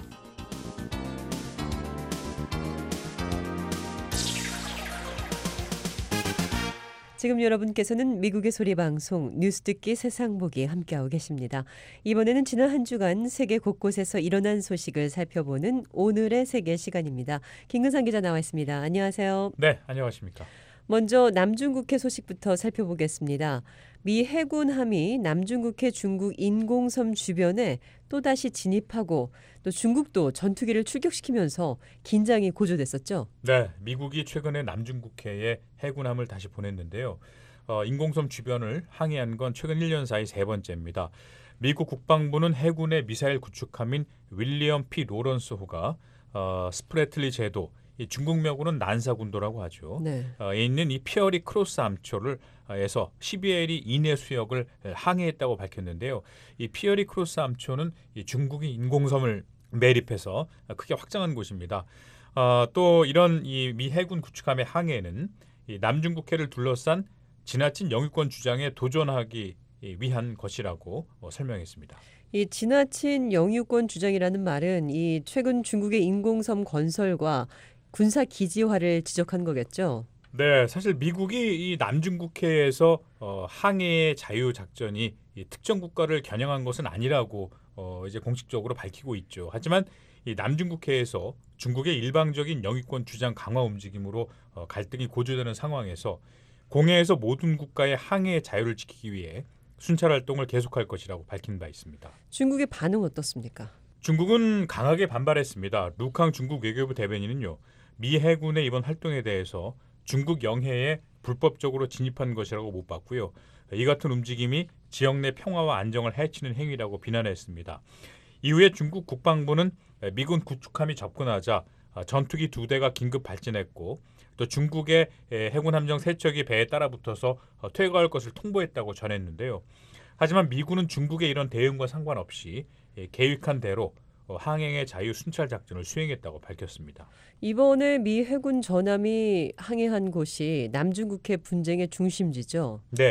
지금 여러분께서는 미국의 소리 방송 뉴스 듣기 세상 보기 함께하고 계십니다. 이번에는 지난 한 주간 세계 곳곳에서 일어난 소식을 살펴보는 오늘의 세계 시간입니다. 김근상 기자 나와 있습니다. 안녕하세요. 네, 안녕하십니까. 먼저 남중국해 소식부터 살펴보겠습니다. 미 해군함이 남중국해 중국 인공섬 주변에 또다시 진입하고 또 중국도 전투기를 출격시키면서 긴장이 고조됐었죠. 네, 미국이 최근에 남중국해에 해군함을 다시 보냈는데요. 어, 인공섬 주변을 항해한 건 최근 일 년 사이 세 번째입니다. 미국 국방부는 해군의 미사일 구축함인 윌리엄 피 로런스호가 어, 스프래틀리 제도, 이 중국명으로는 난사군도라고 하죠. 네. 어, 있는 이 피어리 크로스 암초를 에서 십이 일이 이내 수역을 항해했다고 밝혔는데요. 이 피어리 크로스 암초는 이 중국이 인공섬을 매립해서 크게 확장한 곳입니다. 어, 또 이런 이 미 해군 구축함의 항해는 이 남중국해를 둘러싼 지나친 영유권 주장에 도전하기 위한 것이라고 어, 설명했습니다. 이 지나친 영유권 주장이라는 말은 이 최근 중국의 인공섬 건설과 군사 기지화를 지적한 거겠죠. 네, 사실 미국이 이 남중국해에서 어, 항해의 자유 작전이 이 특정 국가를 겨냥한 것은 아니라고 어, 이제 공식적으로 밝히고 있죠. 하지만 이 남중국해에서 중국의 일방적인 영유권 주장 강화 움직임으로 어, 갈등이 고조되는 상황에서 공해에서 모든 국가의 항해의 자유를 지키기 위해 순찰 활동을 계속할 것이라고 밝힌 바 있습니다. 중국의 반응 어떻습니까? 중국은 강하게 반발했습니다. 루캉 중국 외교부 대변인은요, 미 해군의 이번 활동에 대해서 중국 영해에 불법적으로 진입한 것이라고 못 봤고요. 이 같은 움직임이 지역 내 평화와 안정을 해치는 행위라고 비난했습니다. 이후에 중국 국방부는 미군 구축함이 접근하자 전투기 두 대가 긴급 발진했고 또 중국의 해군 함정 세 척이 배에 따라붙어서 퇴거할 것을 통보했다고 전했는데요. 하지만 미군은 중국의 이런 대응과 상관없이 계획한 대로 항행의 자유 순찰 작전을 수행했다고 밝혔습니다. 이번에 미 해군 전함이 항해한 곳이 남중국해 분쟁의 중심지죠. 네,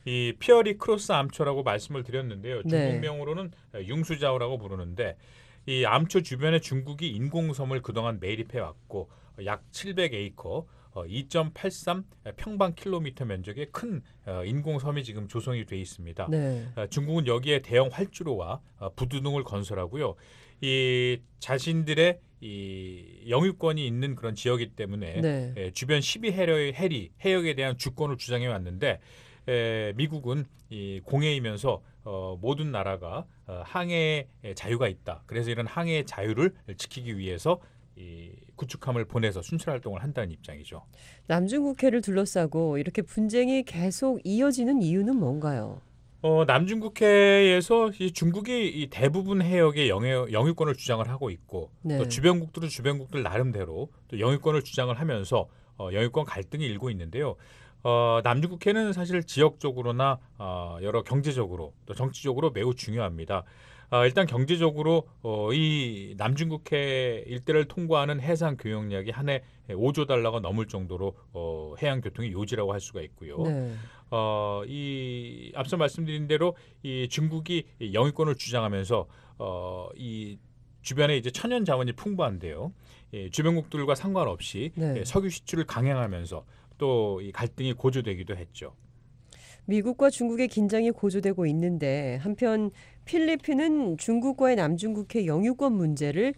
이 피어리 크로스 암초라고 말씀을 드렸는데요. 네. 중국명으로는 융수자오라고 부르는데 이 암초 주변에 중국이 인공섬을 그동안 매립해 왔고 약 칠백 에이커, 이 점 팔삼 평방킬로미터 면적의 큰 인공섬이 지금 조성이 돼 있습니다. 네. 중국은 여기에 대형 활주로와 부두 등을 건설하고요. 이 자신들의 이 영유권이 있는 그런 지역이기 때문에 네. 에, 주변 십이 해려의 해리 해역에 대한 주권을 주장해 왔는데 에, 미국은 이 공해이면서 어, 모든 나라가 어, 항해의 자유가 있다. 그래서 이런 항해의 자유를 지키기 위해서 이 구축함을 보내서 순찰 활동을 한다는 입장이죠. 남중국해를 둘러싸고 이렇게 분쟁이 계속 이어지는 이유는 뭔가요? 어, 남중국해에서 이 중국이 이 대부분 해역의 영해, 영유권을 주장을 하고 있고 네. 또 주변국들은 주변국들 나름대로 또 영유권을 주장을 하면서 어, 영유권 갈등이 일고 있는데요. 어, 남중국해는 사실 지역적으로나 어, 여러 경제적으로 또 정치적으로 매우 중요합니다. 어, 일단 경제적으로 어, 이 남중국해 일대를 통과하는 해상 교역량이 한 해 오조 달러가 넘을 정도로 어, 해양 교통의 요지라고 할 수가 있고요. 네. 어, 이 앞서 말씀드린 대로 이 중국이 영유권을 주장하면서 어, 이 주변에 이제 천연 자원이 풍부한데요. 예, 주변국들과 상관없이 네. 예, 석유 수출을 강행하면서 또 이 갈등이 고조되기도 했죠. 미국과 중국의 긴장이 고조되고 있는데 한편 필리핀은 중국과의 남중국해 영유권 문제를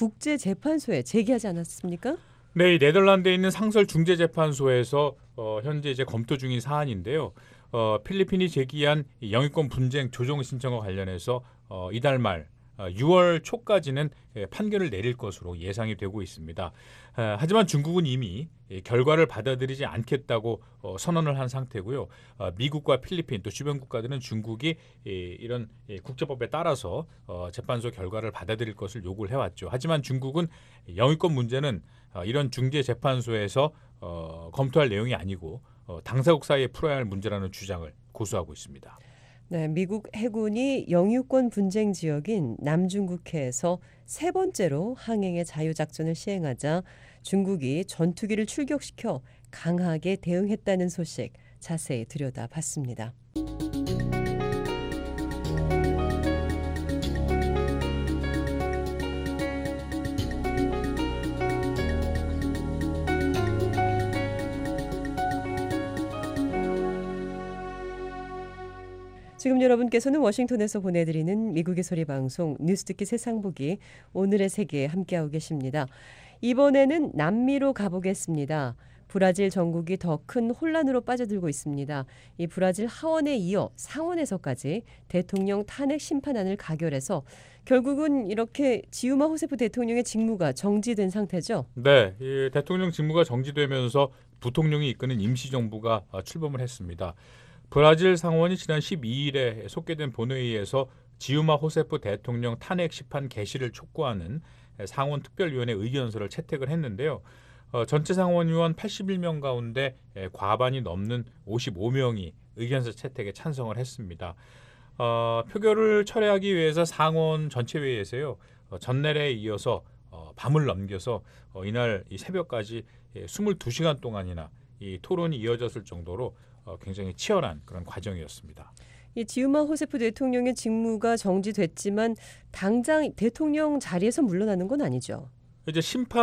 국제재판소에 제기하지 않았습니까? 네, 이 네덜란드에 있는 상설 중재재판소에서 어, 현재 이제 검토 중인 사안인데요. 어, 필리핀이 제기한 이 영유권 분쟁 조정 신청과 관련해서 어, 이달 말 어, 유월 초까지는 예, 판결을 내릴 것으로 예상이 되고 있습니다. 아, 하지만 중국은 이미 예, 결과를 받아들이지 않겠다고 어, 선언을 한 상태고요. 어, 미국과 필리핀 또 주변 국가들은 중국이 예, 이런 예, 국제법에 따라서 어, 재판소 결과를 받아들일 것을 요구를 해왔죠. 하지만 중국은 영유권 문제는 어, 이런 중재재판소에서 어, 검토할 내용이 아니고 어, 당사국 사이에 풀어야 할 문제라는 주장을 고수하고 있습니다. 네, 미국 해군이 영유권 분쟁 지역인 남중국해에서 세 번째로 항행의 자유작전을 시행하자 중국이 전투기를 출격시켜 강하게 대응했다는 소식 자세히 들여다봤습니다. 지금 여러분께서는 워싱턴에서 보내드리는 미국의 소리 방송 뉴스 듣기 세상 보기 오늘의 세계에 함께하고 계십니다. 이번에는 남미로 가보겠습니다. 브라질 전국이 더 큰 혼란으로 빠져들고 있습니다. 이 브라질 하원에 이어 상원에서까지 대통령 탄핵 심판안을 가결해서 결국은 이렇게 지우마 호세프 대통령의 직무가 정지된 상태죠. 네, 이 대통령 직무가 정지되면서 부통령이 이끄는 임시정부가 출범을 했습니다. 브라질 상원이 지난 십이일에 속개된 본회의에서 지우마 호세프 대통령 탄핵 심판 개시를 촉구하는 상원 특별위원회 의견서를 채택을 했는데요. 어, 전체 상원의원 팔십일 명 가운데 과반이 넘는 오십오 명이 의견서 채택에 찬성을 했습니다. 어, 표결을 철회하기 위해서 상원 전체회의에서요. 어, 전날에 이어서 어, 밤을 넘겨서 어, 이날 이 새벽까지 예, 이십이 시간 동안이나 이 토론이 이어졌을 정도로 어, 굉장히 치열한 그런 과정이었습니다. 이 지우마 호세프 대통령의 직무가 정지됐지만 당장 대통령 자리에서 물러나는 건 아니죠. 이제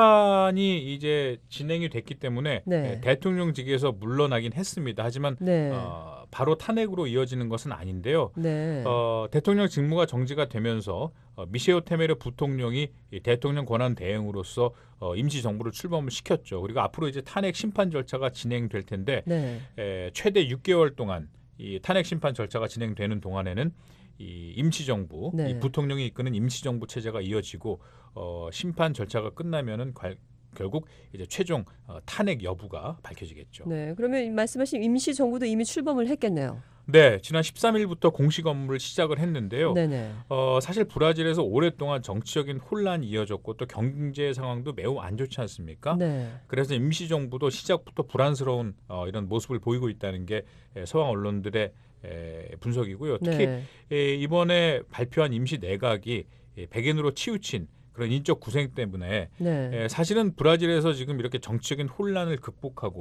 심판이 이제 진행이 됐기 때문에 네. 예, 대통령직에서 물러나긴 했습니다. 하지만 네. 어, 바로 탄핵으로 이어지는 것은 아닌데요. 네. 어, 대통령 직무가 정지가 되면서 어, 미셰오 테메르 부통령이 이 대통령 권한 대행으로서 어, 임시정부를 출범을 시켰죠. 그리고 앞으로 이제 탄핵 심판 절차가 진행될 텐데 네. 에, 최대 육 개월 동안 이 탄핵 심판 절차가 진행되는 동안에는 이 임시정부, 네. 이 부통령이 이끄는 임시정부 체제가 이어지고 어, 심판 절차가 끝나면은 관, 결국 이제 최종 어, 탄핵 여부가 밝혀지겠죠. 네. 그러면 말씀하신 임시 정부도 이미 출범을 했겠네요. 네, 지난 십삼일부터 공식 업무를 시작을 했는데요. 네네. 어, 사실 브라질에서 오랫동안 정치적인 혼란이 이어졌고 또 경제 상황도 매우 안 좋지 않습니까? 네. 그래서 임시정부도 시작부터 불안스러운 어, 이런 모습을 보이고 있다는 게 에, 서방 언론들의 에, 분석이고요. 특히 네. 에, 이번에 발표한 임시 내각이 에, 백인으로 치우친 그런 인적 구생 때문에 네. 에, 사실은 브라질에서 지금 이렇게 정치적인 혼란을 극복하고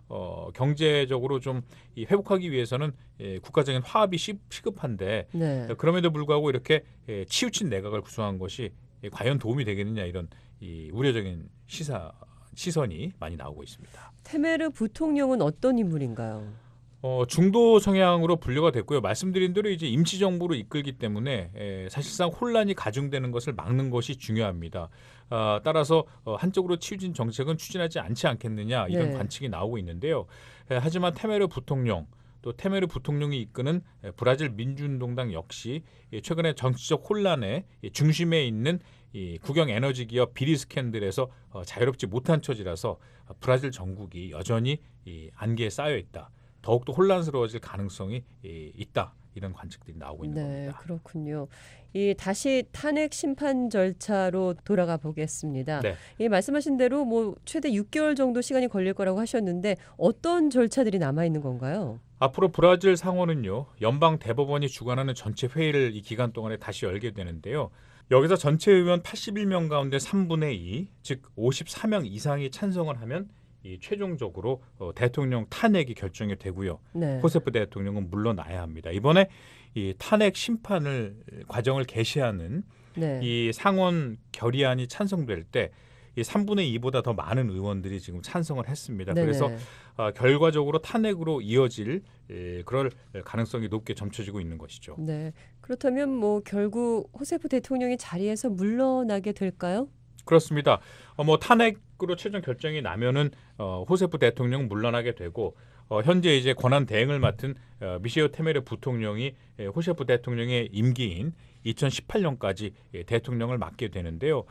어, 경제적으로 좀 이 회복하기 위해서는 예, 국가적인 화합이 시, 시급한데 네. 그럼에도 불구하고 이렇게 예, 치우친 내각을 구성한 것이 예, 과연 도움이 되겠느냐 이런 이 우려적인 시사 시선이 많이 나오고 있습니다. 테메르 부통령은 어떤 인물인가요? 어, 중도 성향으로 분류가 됐고요. 말씀드린 대로 이제 임시정부로 이끌기 때문에 에, 사실상 혼란이 가중되는 것을 막는 것이 중요합니다. 아, 따라서 어, 한쪽으로 치우친 정책은 추진하지 않지 않겠느냐 이런 네. 관측이 나오고 있는데요. 에, 하지만 테메르 부통령 또 테메르 부통령이 이끄는 에, 브라질 민주운동당 역시 예, 최근에 정치적 혼란의 예, 중심에 있는 이 국영 에너지 기업 비리 스캔들에서 어, 자유롭지 못한 처지라서 어, 브라질 정국이 여전히 이 안개에 쌓여 있다. 더욱더 혼란스러워질 가능성이 이, 있다. 이런 관측들이 나오고 있는 네, 겁니다. 그렇군요. 이 다시 탄핵 심판 절차로 돌아가 보겠습니다. 네. 이 말씀하신 대로 뭐 최대 육 개월 정도 시간이 걸릴 거라고 하셨는데 어떤 절차들이 남아 있는 건가요? 앞으로 브라질 상원은요. 연방 대법원이 주관하는 전체 회의를 이 기간 동안에 다시 열게 되는데요. 여기서 전체 의원 팔십일 명 가운데 삼분의 이, 즉 오십사 명 이상이 찬성을 하면 이 최종적으로 어, 대통령 탄핵이 결정이 되고요. 네. 호세프 대통령은 물러나야 합니다. 이번에 이 탄핵 심판을 과정을 개시하는 네. 이 상원 결의안이 찬성될 때 이 삼분의 이보다 더 많은 의원들이 지금 찬성을 했습니다. 네네. 그래서 어, 결과적으로 탄핵으로 이어질 에, 그럴 가능성이 높게 점쳐지고 있는 것이죠. 네. 그렇다면 뭐 결국 호세프 대통령이 자리에서 물러나게 될까요? 그렇습니다. 어, 뭐 탄핵으로 최종 결정이 나면은 어, 호세프 대통령 물러나게 되고 어, 현재 이제 권한 대행을 맡은 어, 미셰오 테메르 부통령이 예, 호세프 대통령의 임기인 이천십팔 년까지 예, 대통령을 맡게 되는데요.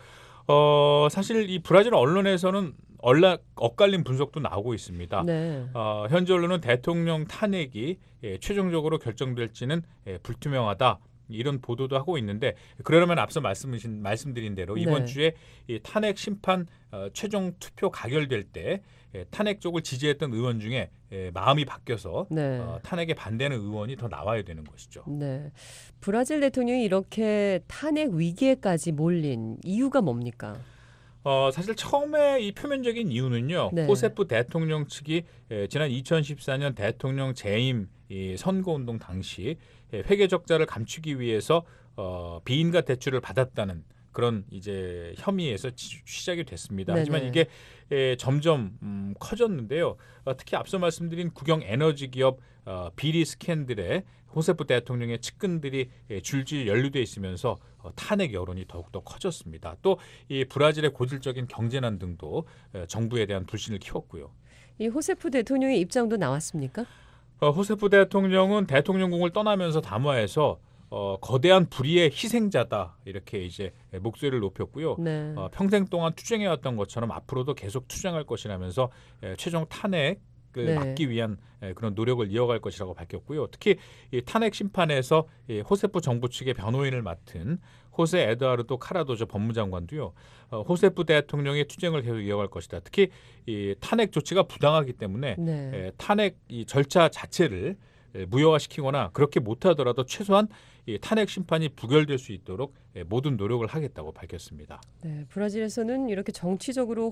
어, 사실 이 브라질 언론에서는 얼라, 엇갈린 분석도 나오고 있습니다. 네. 어, 현재 언론은 대통령 탄핵이 예, 최종적으로 결정될지는 예, 불투명하다. 이런 보도도 하고 있는데 그러려면 앞서 말씀하신 말씀드린 대로 이번 네. 주에 이 탄핵 심판 어, 최종 투표 가결될 때 예, 탄핵 쪽을 지지했던 의원 중에 예, 마음이 바뀌어서 네. 어, 탄핵에 반대하는 의원이 더 나와야 되는 것이죠. 네. 브라질 대통령이 이렇게 탄핵 위기에까지 몰린 이유가 뭡니까? 어, 사실 처음에 이 표면적인 이유는요. 네. 호세프 대통령 측이 예, 지난 이천십사 년 대통령 재임 이 선거운동 당시 예, 회계 적자를 감추기 위해서 어, 비인가 대출을 받았다는 그런 이제 혐의에서 지, 시작이 됐습니다. 네네. 하지만 이게 예, 점점 음, 커졌는데요. 어, 특히 앞서 말씀드린 국영 에너지 기업 어, 비리 스캔들에 호세프 대통령의 측근들이 예, 줄줄 연루돼 있으면서 어, 탄핵 여론이 더욱더 커졌습니다. 또 이 브라질의 고질적인 경제난 등도 예, 정부에 대한 불신을 키웠고요. 이 호세프 대통령의 입장도 나왔습니까? 어, 호세프 대통령은 대통령궁을 떠나면서 담화에서 어, 거대한 불의의 희생자다 이렇게 이제 목소리를 높였고요. 네. 어, 평생 동안 투쟁해왔던 것처럼 앞으로도 계속 투쟁할 것이라면서 에, 최종 탄핵을 네. 막기 위한 에, 그런 노력을 이어갈 것이라고 밝혔고요. 특히 이 탄핵 심판에서 이 호세프 정부 측의 변호인을 맡은 호세 에드와르도 카라도조 법무장관도요. 어, 호세프 대통령의 투쟁을 계속 이어갈 것이다. 특히 이 탄핵 조치가 부당하기 때문에 네. 에, 탄핵 이 절차 자체를 에, 무효화시키거나 그렇게 못하더라도 최소한 이 탄핵 심판이 부결될 수 있도록 에, 모든 노력을 하겠다고 밝혔습니다. 네, 브라질에서는 이렇게 정치적으로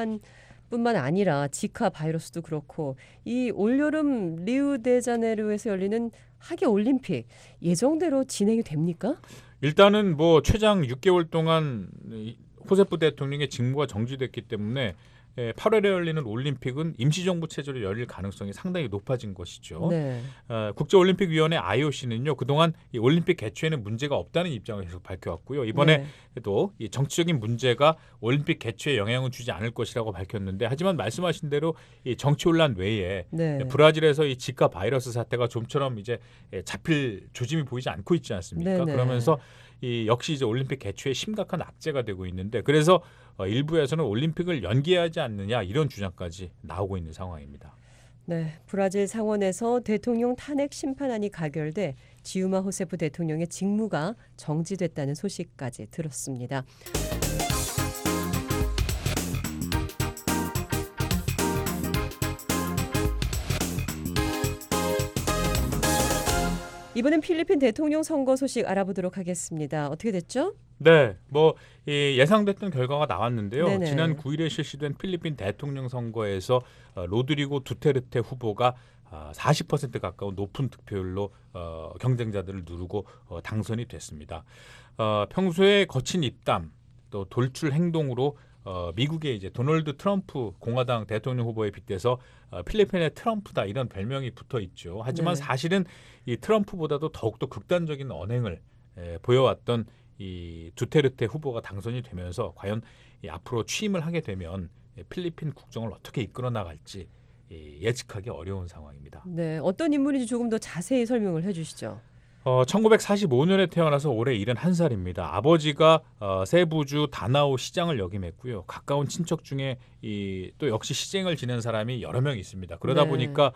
혼란뿐만 아니라 지카 바이러스도 그렇고 이 올여름 리우데자네이루에서 열리는 하계 올림픽 예정대로 진행이 됩니까? 일단은 뭐 최장 육 개월 동안 이 호세프 대통령의 직무가 정지됐기 때문에 에, 팔월에 열리는 올림픽은 임시정부 체제로 열릴 가능성이 상당히 높아진 것이죠. 네. 어, 국제올림픽위원회 아이오씨는요 그동안 이 올림픽 개최에는 문제가 없다는 입장을 계속 밝혀왔고요. 이번에도 이 정치적인 문제가 올림픽 개최에 영향을 주지 않을 것이라고 밝혔는데 하지만 말씀하신 대로 이 정치 혼란 외에 네. 브라질에서 이 지카 바이러스 사태가 좀처럼 이제 잡힐 조짐이 보이지 않고 있지 않습니까? 네네. 그러면서 이 역시 이제 올림픽 개최에 심각한 악재가 되고 있는데 그래서 어, 일부에서는 올림픽을 연기하지 않느냐 이런 주장까지 나오고 있는 상황입니다. 네, 브라질 상원에서 대통령 탄핵 심판안이 가결돼 지우마 호세프 대통령의 직무가 정지됐다는 소식까지 들었습니다. 이번엔 필리핀 대통령 선거 소식 알아보도록 하겠습니다. 어떻게 됐죠? 네, 뭐 이 예상됐던 결과가 나왔는데요. 네네. 지난 구일에 실시된 필리핀 대통령 선거에서 어, 로드리고 두테르테 후보가 어, 사십 퍼센트 가까운 높은 득표율로 어, 경쟁자들을 누르고 어, 당선이 됐습니다. 어, 평소에 거친 입담 또 돌출 행동으로 어, 미국의 이제 도널드 트럼프 공화당 대통령 후보에 빗대서 어, 필리핀의 트럼프다 이런 별명이 붙어 있죠. 하지만 네. 사실은 이 트럼프보다도 더욱더 극단적인 언행을 에, 보여왔던 이 두테르테 후보가 당선이 되면서 과연 이 앞으로 취임을 하게 되면 필리핀 국정을 어떻게 이끌어 나갈지 이 예측하기 어려운 상황입니다. 네, 어떤 인물인지 조금 더 자세히 설명을 해주시죠. 어, 천구백사십오 년에 태어나서 올해 일흔한 살입니다. 아버지가 어, 세부주 다나오 시장을 역임했고요. 가까운 친척 중에 이, 또 역시 시장을 지낸 사람이 여러 명 있습니다. 그러다 네. 보니까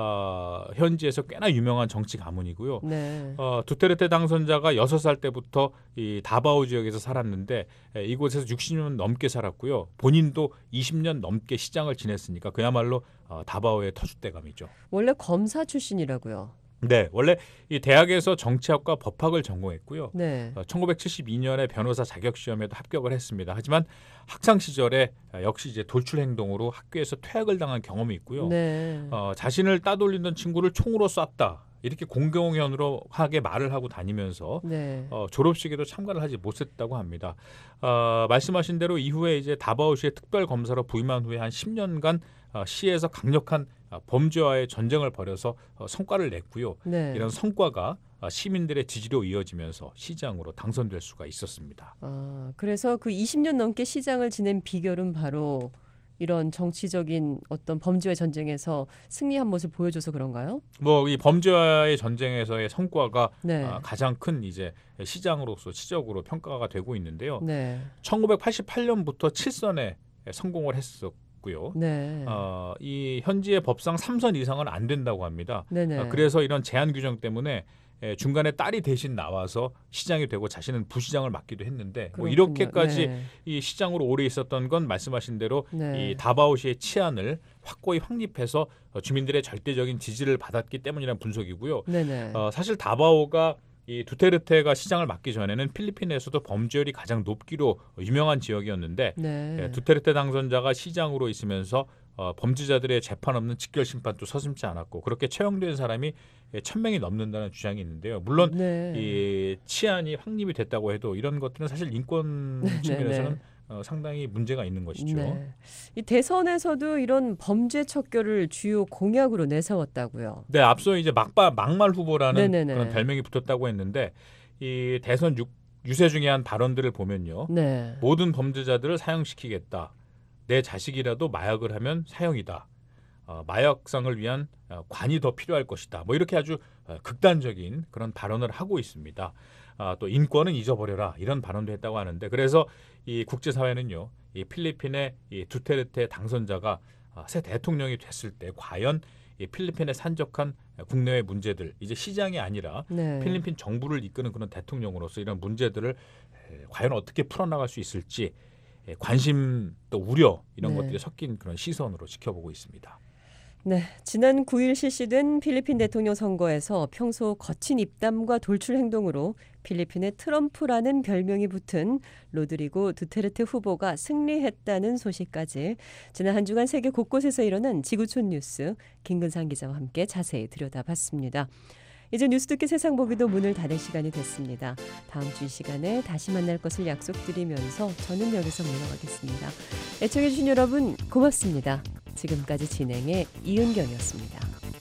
어, 현지에서 꽤나 유명한 정치 가문이고요. 네. 어, 두테르테 당선자가 여섯 살 때부터 이 다바오 지역에서 살았는데 에, 이곳에서 육십 년 넘게 살았고요. 본인도 이십 년 넘게 시장을 지냈으니까 그야말로 어, 다바오의 터줏대감이죠. 원래 검사 출신이라고요. 네, 원래 이 대학에서 정치학과 법학을 전공했고요. 네. 어, 천구백칠십이 년에 변호사 자격 시험에도 합격을 했습니다. 하지만 학창 시절에 어, 역시 이제 돌출 행동으로 학교에서 퇴학을 당한 경험이 있고요. 네. 어, 자신을 따돌리던 친구를 총으로 쐈다. 이렇게 공공연으로 하게 말을 하고 다니면서 네. 어, 졸업식에도 참가를 하지 못했다고 합니다. 어, 말씀하신 대로 이후에 이제 다바오시의 특별 검사로 부임한 후에 한 십 년간 어, 시에서 강력한 어, 범죄와의 전쟁을 벌여서 어, 성과를 냈고요. 네. 이런 성과가 어, 시민들의 지지로 이어지면서 시장으로 당선될 수가 있었습니다. 아, 그래서 그 이십 년 넘게 시장을 지낸 비결은 바로 이런 정치적인 어떤 범죄와의 전쟁에서 승리한 모습을 보여줘서 그런가요? 뭐 이 범죄와의 전쟁에서의 성과가 네. 어, 가장 큰 이제 시장으로서 치적으로 평가가 되고 있는데요. 네. 천구백팔십팔 년부터 칠선에 성공을 했었고요. 네. 어, 이 현지의 법상 삼선 이상은 안 된다고 합니다. 네네. 어, 그래서 이런 제한 규정 때문에 에, 중간에 딸이 대신 나와서 시장이 되고 자신은 부시장을 맡기도 했는데 뭐 그렇군요. 이렇게까지 네. 이 시장으로 오래 있었던 건 말씀하신 대로 네. 이 다바오시의 치안을 확고히 확립해서 어, 주민들의 절대적인 지지를 받았기 때문이라는 분석이고요. 네네. 어, 사실 다바오가 이 두테르테가 시장을 맡기 전에는 필리핀에서도 범죄율이 가장 높기로 유명한 지역이었는데 네. 예, 두테르테 당선자가 시장으로 있으면서 어, 범죄자들의 재판 없는 직결 심판도 서슴지 않았고 그렇게 처형된 사람이 천 명이 넘는다는 주장이 있는데요. 물론 네. 이 치안이 확립이 됐다고 해도 이런 것들은 사실 인권 네, 측면에서는 네. 어, 상당히 문제가 있는 것이죠. 네. 이 대선에서도 이런 범죄 척결을 주요 공약으로 내세웠다고요. 네, 앞서 이제 막바 막말 후보라는 네네네. 그런 별명이 붙었다고 했는데 이 대선 유, 유세 중에 한 발언들을 보면요. 네. 모든 범죄자들을 사형시키겠다. 내 자식이라도 마약을 하면 사형이다. 어, 마약상을 위한 어, 관이 더 필요할 것이다. 뭐 이렇게 아주 어, 극단적인 그런 발언을 하고 있습니다. 아, 또 인권은 잊어버려라 이런 발언도 했다고 하는데 그래서 이 국제사회는요, 이 필리핀의 이 두테르테 당선자가 아, 새 대통령이 됐을 때 과연 이 필리핀에 산적한 국내외 문제들 이제 시장이 아니라 네. 필리핀 정부를 이끄는 그런 대통령으로서 이런 문제들을 에, 과연 어떻게 풀어나갈 수 있을지 에, 관심 또 우려 이런 네. 것들이 섞인 그런 시선으로 지켜보고 있습니다. 네, 지난 구일 실시된 필리핀 대통령 선거에서 평소 거친 입담과 돌출 행동으로 필리핀의 트럼프라는 별명이 붙은 로드리고 두테르테 후보가 승리했다는 소식까지 지난 한 주간 세계 곳곳에서 일어난 지구촌 뉴스 김근상 기자와 함께 자세히 들여다봤습니다. 이제 뉴스 듣기 세상 보기도 문을 닫을 시간이 됐습니다. 다음 주 이 시간에 다시 만날 것을 약속드리면서 저는 여기서 물러가겠습니다. 애청해 주신 여러분 고맙습니다. 지금까지 진행의 이은경이었습니다.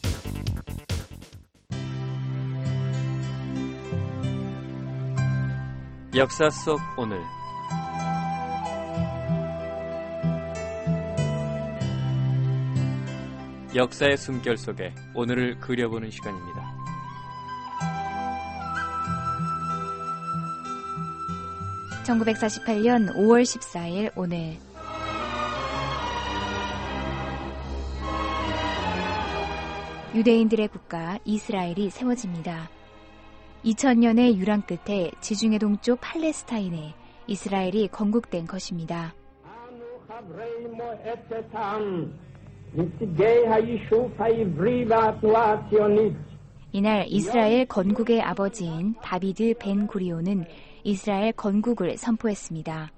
역사 속 오늘 역사의 숨결 속에 오늘을 그려보는 시간입니다. 천구백사십팔 년 오월 십사일 오늘 유대인들의 국가 이스라엘이 세워집니다. 이천 년의 유랑 끝에 지중해 동쪽 팔레스타인에 이스라엘이 건국된 것입니다. 이날 이스라엘 건국의 아버지인 다비드 벤 구리온은 이스라엘 건국을 선포했습니다.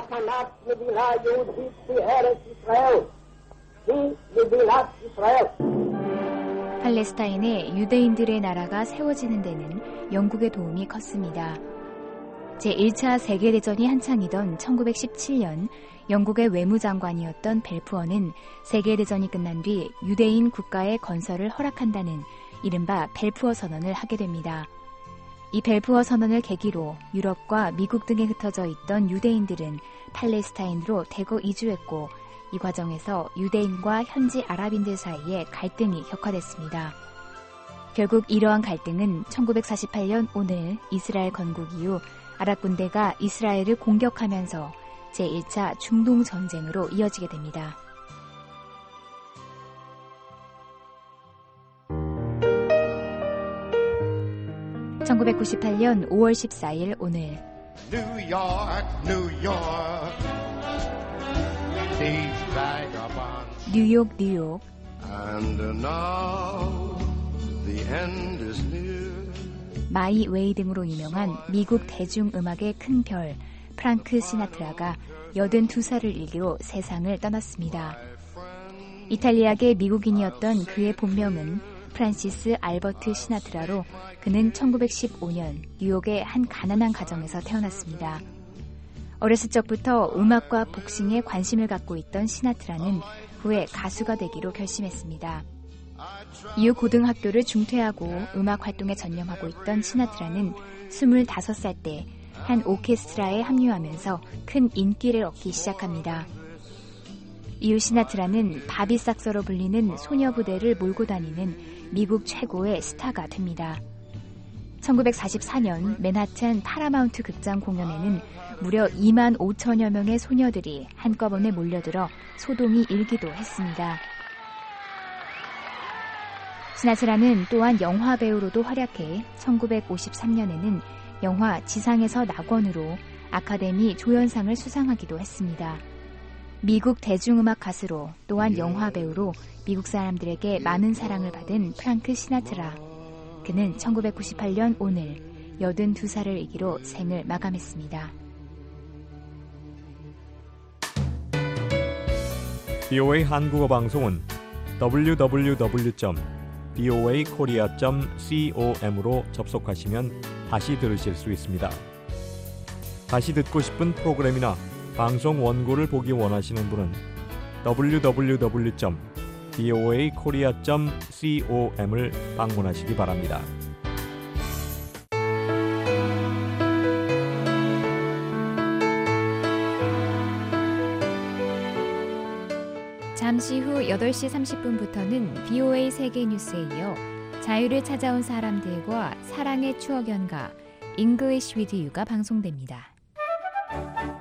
팔레스타인에 유대인들의 나라가 세워지는 데는 영국의 도움이 컸습니다. 제일 차 세계대전이 한창이던 천구백십칠 년 영국의 외무장관이었던 벨푸어는 세계대전이 끝난 뒤 유대인 국가의 건설을 허락한다는 이른바 벨푸어 선언을 하게 됩니다. 이 벨푸어 선언을 계기로 유럽과 미국 등에 흩어져 있던 유대인들은 팔레스타인으로 대거 이주했고 이 과정에서 유대인과 현지 아랍인들 사이에 갈등이 격화됐습니다. 결국 이러한 갈등은 천구백사십팔 년 오늘 이스라엘 건국 이후 아랍 군대가 이스라엘을 공격하면서 제일 차 중동 전쟁으로 이어지게 됩니다. 천구백구십팔 년 오월 십사일 오늘 New York, New York. These vagabonds. 뉴욕, 뉴욕. And now the end is near. 마이 웨이 등으로 유명한 미국 대중음악의 큰 별 프랑크 시나트라가 여든두 살을 일기로 세상을 떠났습니다. 이탈리아계 미국인이었던 그의 본명은 프란시스 알버트 시나트라로 그는 천구백십오 년 뉴욕의 한 가난한 가정에서 태어났습니다. 어렸을 적부터 음악과 복싱에 관심을 갖고 있던 시나트라는 후에 가수가 되기로 결심했습니다. 이후 고등학교를 중퇴하고 음악 활동에 전념하고 있던 시나트라는 스물다섯 살 때 한 오케스트라에 합류하면서 큰 인기를 얻기 시작합니다. 이후 시나트라는 바비삭서로 불리는 소녀부대를 몰고 다니는 미국 최고의 스타가 됩니다. 천구백사십사 년 맨하탄 파라마운트 극장 공연에는 무려 이만 오천여 명의 소녀들이 한꺼번에 몰려들어 소동이 일기도 했습니다. 시나트라는 또한 영화 배우로도 활약해 천구백오십삼 년에는 영화 지상에서 낙원으로 아카데미 조연상을 수상하기도 했습니다. 미국 대중음악 가수로 또한 영화 배우로 미국 사람들에게 많은 사랑을 받은 프랑크 시나트라. 그는 천구백구십팔 년 오늘 여든두 살을 일기로 생을 마감했습니다. 비오에이 한국어 방송은 더블유 더블유 더블유 점 비오에이 코리아 점 com으로 접속하시면 다시 들으실 수 있습니다. 다시 듣고 싶은 프로그램이나 방송 원고를 보기 원하시는 분은 더블유 더블유 더블유 점 비오에이 코리아 점 com을 방문하시기 바랍니다. 잠시 후 여덟 시 삼십 분부터는 비오에이 세계뉴스에 이어 자유를 찾아온 사람들과 사랑의 추억 연가 English with You가 방송됩니다.